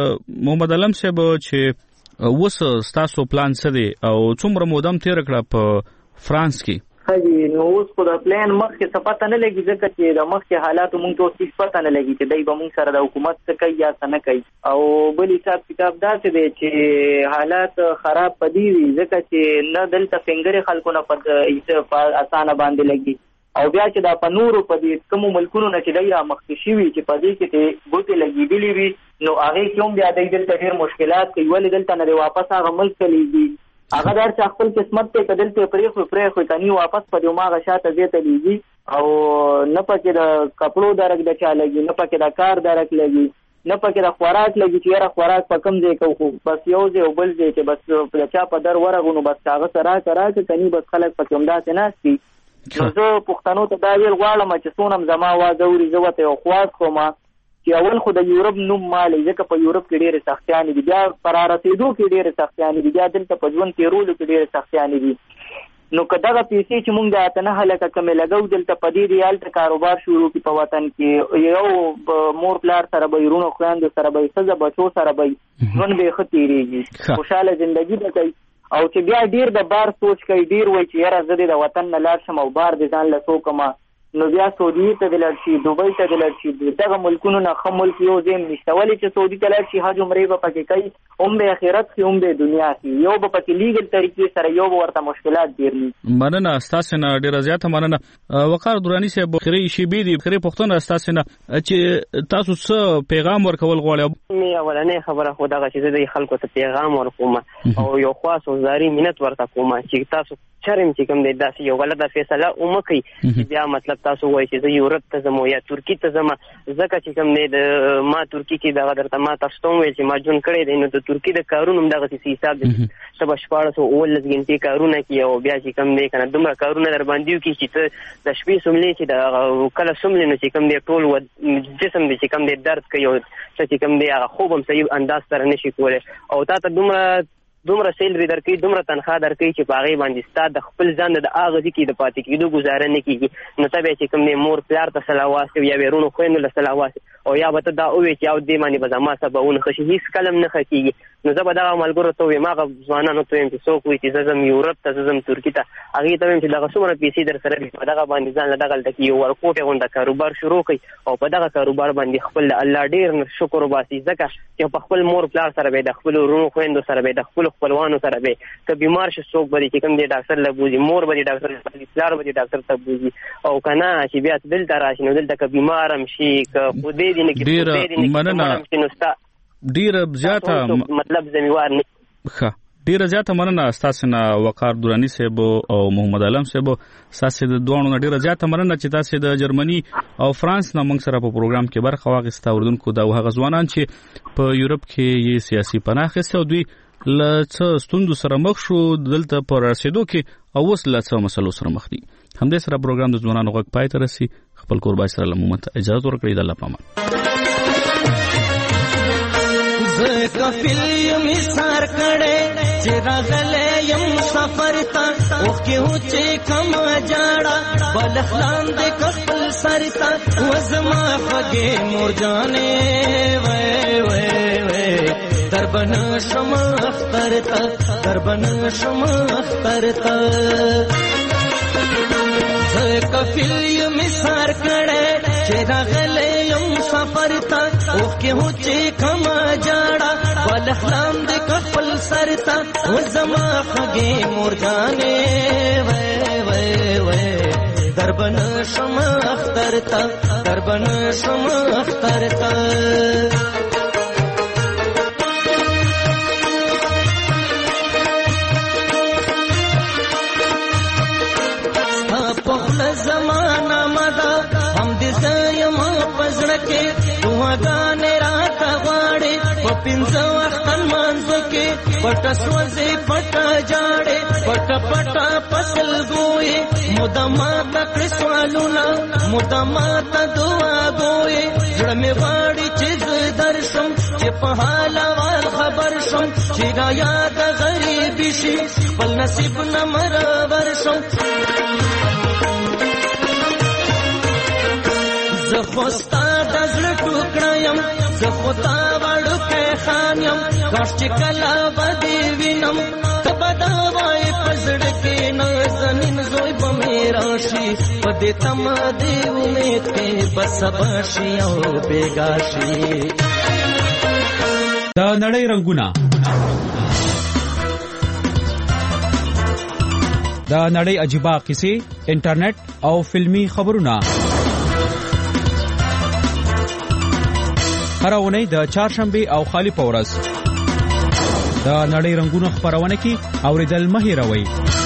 محمد علم صاحب چې اوس تاسو پلان څه دی او څومره مودم تیر کړه په فرانس کې؟ هغه نو اوس په د پلان مخکې څه پته نه لګي ځکه چې د مخکې حالات مونږ ته هیڅ پته نه لګي چې دای به مونږ سره د حکومت څه کوي یا څه نه کوي او بل حساب کتاب داسې دی چې حالات خراب پدې وي ځکه چې نه دلته فنګري خلکو نه په اسانه باندې لګي او بیا چې دا په نورو په دې کوم ملکونو نه چې دای را مخکې شي چې په دې کې ګوتې لګېدلې وي نو هغه کوم بیا دلته ډېر مشکلات کوي ولې دلته نه واپس هغه ملک کلیږي هغه در چې خپل قسمت ته کدلته پرې کني واپس په دې ماغه شاته دې ته لیږي او نه پکې د کپړو درک د چا لګي نه پکې د کار درک لګي نه پکې د خوراک لګي چې را خوراک په کم ځای کو بس یو ځای او بل ځای چې بس په چا په در ورغونو بس هغه سره کني بس خلک پکې همداسې ناستي نو زه پښتنو ته دا ویل غواړم چې څونه زما واده اوري زه ورته یو خواست کوم چې اول خو د یورپ نوم مالي ځکه په یورپ کې ډېرې سختیانې دي بیا په رارسېدو کې ډېرې سختیانې دي بیا دلته په ژوند تېرولو کې ډېرې سختیانې دي نو که دغه پیسې چې مونږ د اته نه هلکه کمې لګو دلته په دې دی هلته کاروبار شروع کړي په وطن کې یو مور پلار سره به وروڼو خویندو سره به ښځه بچو سره به ژوند به یې ښه تېرېږي خوشحاله زندګي به کوي او چې بیا ډېر د بار سوچ کوي ډېر وایي چې یاره زه د وطن نه لاړ شم او بار د ځان له څوکمه نو بیا سعودي ته د لاړ شي دوبۍ ته د لاړ شي دغه ملکونو نه ښه ملک یو ځای نشته ولې چې سعودي ته لاړ شي حج عمرې به پکې کوي هم به آخرت کې هم به دنیا کې یو به پکې لیګل طریقې سره یو به ورته مشکلات ډېر دي. مننه ستاسو نه ډېره زیاته مننه وقار دراني صاحب خري شیبي دي خري پښتون ستاسو نه چې تاسو څه پیغام ورکول غواړئ؟ مې اولنې خبره خو دغه چې د خلکو ته پیغام ورکوم او یو خاص وزاري منت ورته کوم چې تاسو چرم چې کوم دی داسې یو غلطه فیصله ومکئ چې بیا مطلب تاسو وایي چې زه یورپ ته ځم یا ترکي ته ځم ځکه چې کوم دی د ما ترکي کې دغه درته ما تاسو ته وویل چې ما ژوند کړی دی نو د ترکي د کارونو هم دغسې حساب دی ته به 1419 غنټې کارونه کړي او بیا چې کوم دی که نه دومره کارونه در باندې وکړي چې ته د شپې څوملې چې د کله څوملې نو چې کوم دی ټول جسم دی چې کوم دی درد کوي او څه چې کوم دی هغه خوب هم صحیح انداز سره نشي کولی او تا ته دومره سیلري درکوي دومره تنخوا درکوي چې په هغې باندې ستا د خپل ځان د هغه ځای کې د پاتې کېدو ګزاره نه کېږي نو ته بیا چې کوم دی مور پلار ته سلا واستې یا وروڼو خویندو له سلا واستې او یا به ته دا ووایې چې او دې باندې به زما سبا ونه ښه شي هېڅ کله هم نه ښه کېږي نو زه به دغه ملګرو ته ووایم هغه ځوانانو ته ووایم چې څوک وایي چې زه ځم یورپ ته زه ځم ترکي ته هغې ته ووایم چې دغه څومره پیسې در سره دي په دغه باندې ځان له دغلته کې یو ورکوټې غونډه کاروبار شروع کړئ او په دغه کاروبار باندې خپل د الله ډېر شکر وباسي ځکه چې په خپل مور پلار سره به د خپلو وروڼو خویندو سره به د خپلو خپلوانو سره به که بیمار شي څوک به چې کوم دی ډاکټر له بوځي مور به ډاکټر له بوځي پلار به ډاکټر ته بوځي او که نه چې بیا دلته راشي نو دلته که بیمار هم شي که خدای دې نه کړي ډېره زیاته مطلب ذمہوار نه ښه ډیره زیاته مننه ستاسو نه وقار دراني صاحب او محمد علم صاحب ستاسو د دوه ډیره زیاته مننه چې تاسو د جرمني او فرانس نه موږ سره په پروګرام کې برخه واخیسته اوردونکو دا هغه ځوانان چې په یورپ کې یې سیاسي پناه اخیسته او دوی له څه ستوندو سره مخ شو دلته په رسیدو کې او اوس له څه مسلو سره مخ دي همدې سره پروګرام د ځوانانو غږ پای ته رسي خپل کوربای سره لمومت اجازه ورکړئ د الله پامان زه کفیل یم سار کړه چې راغله یم سفر تا اوخ کې هو چې کما جاړه بلخلان دې خپل سر تا وزما خوږې مور جانې وای وای وای دربن شم اختر تا دربن شم اختر تا کفیل یم سار کړه چې راغلې یم سفر تا اوخ کې هو چې کما جاړه بلخلان دې خپل سر تا وزما خوږې مور جانې وای وای وای دربن شم اختر تا دربن شم اختر تا زمانہ مدا هم دې زیم پزړه کې دعاګانې راته غواړې په پنځه وخت مانځ کې پټ سوځې پټ جاړې پټ پټ فصل ګوې مدما تک سوالونه مدما ته دعا ګوې زړه مې غواړي چې درشم چې په حال وال خبر شم چې را یاد غریب شي خپل نصیب نه مرور شم زخوستا دزل ټوکړم زخوتا وړو کې خانم کاش چې کلا بدی وینم تبدا وای پزړ کې نازنین زوی په میرا شي پدې تم دې امید کې بس بشي او بیگاشي دا نړۍ رنگونه دا نړۍ عجيبه قصې انټرنیټ او فلمي خبرونه هر اونۍ د چهارشنبه او خالی پورس د نړۍ رنگونو خبرونه کې اوریدل مه هېروئ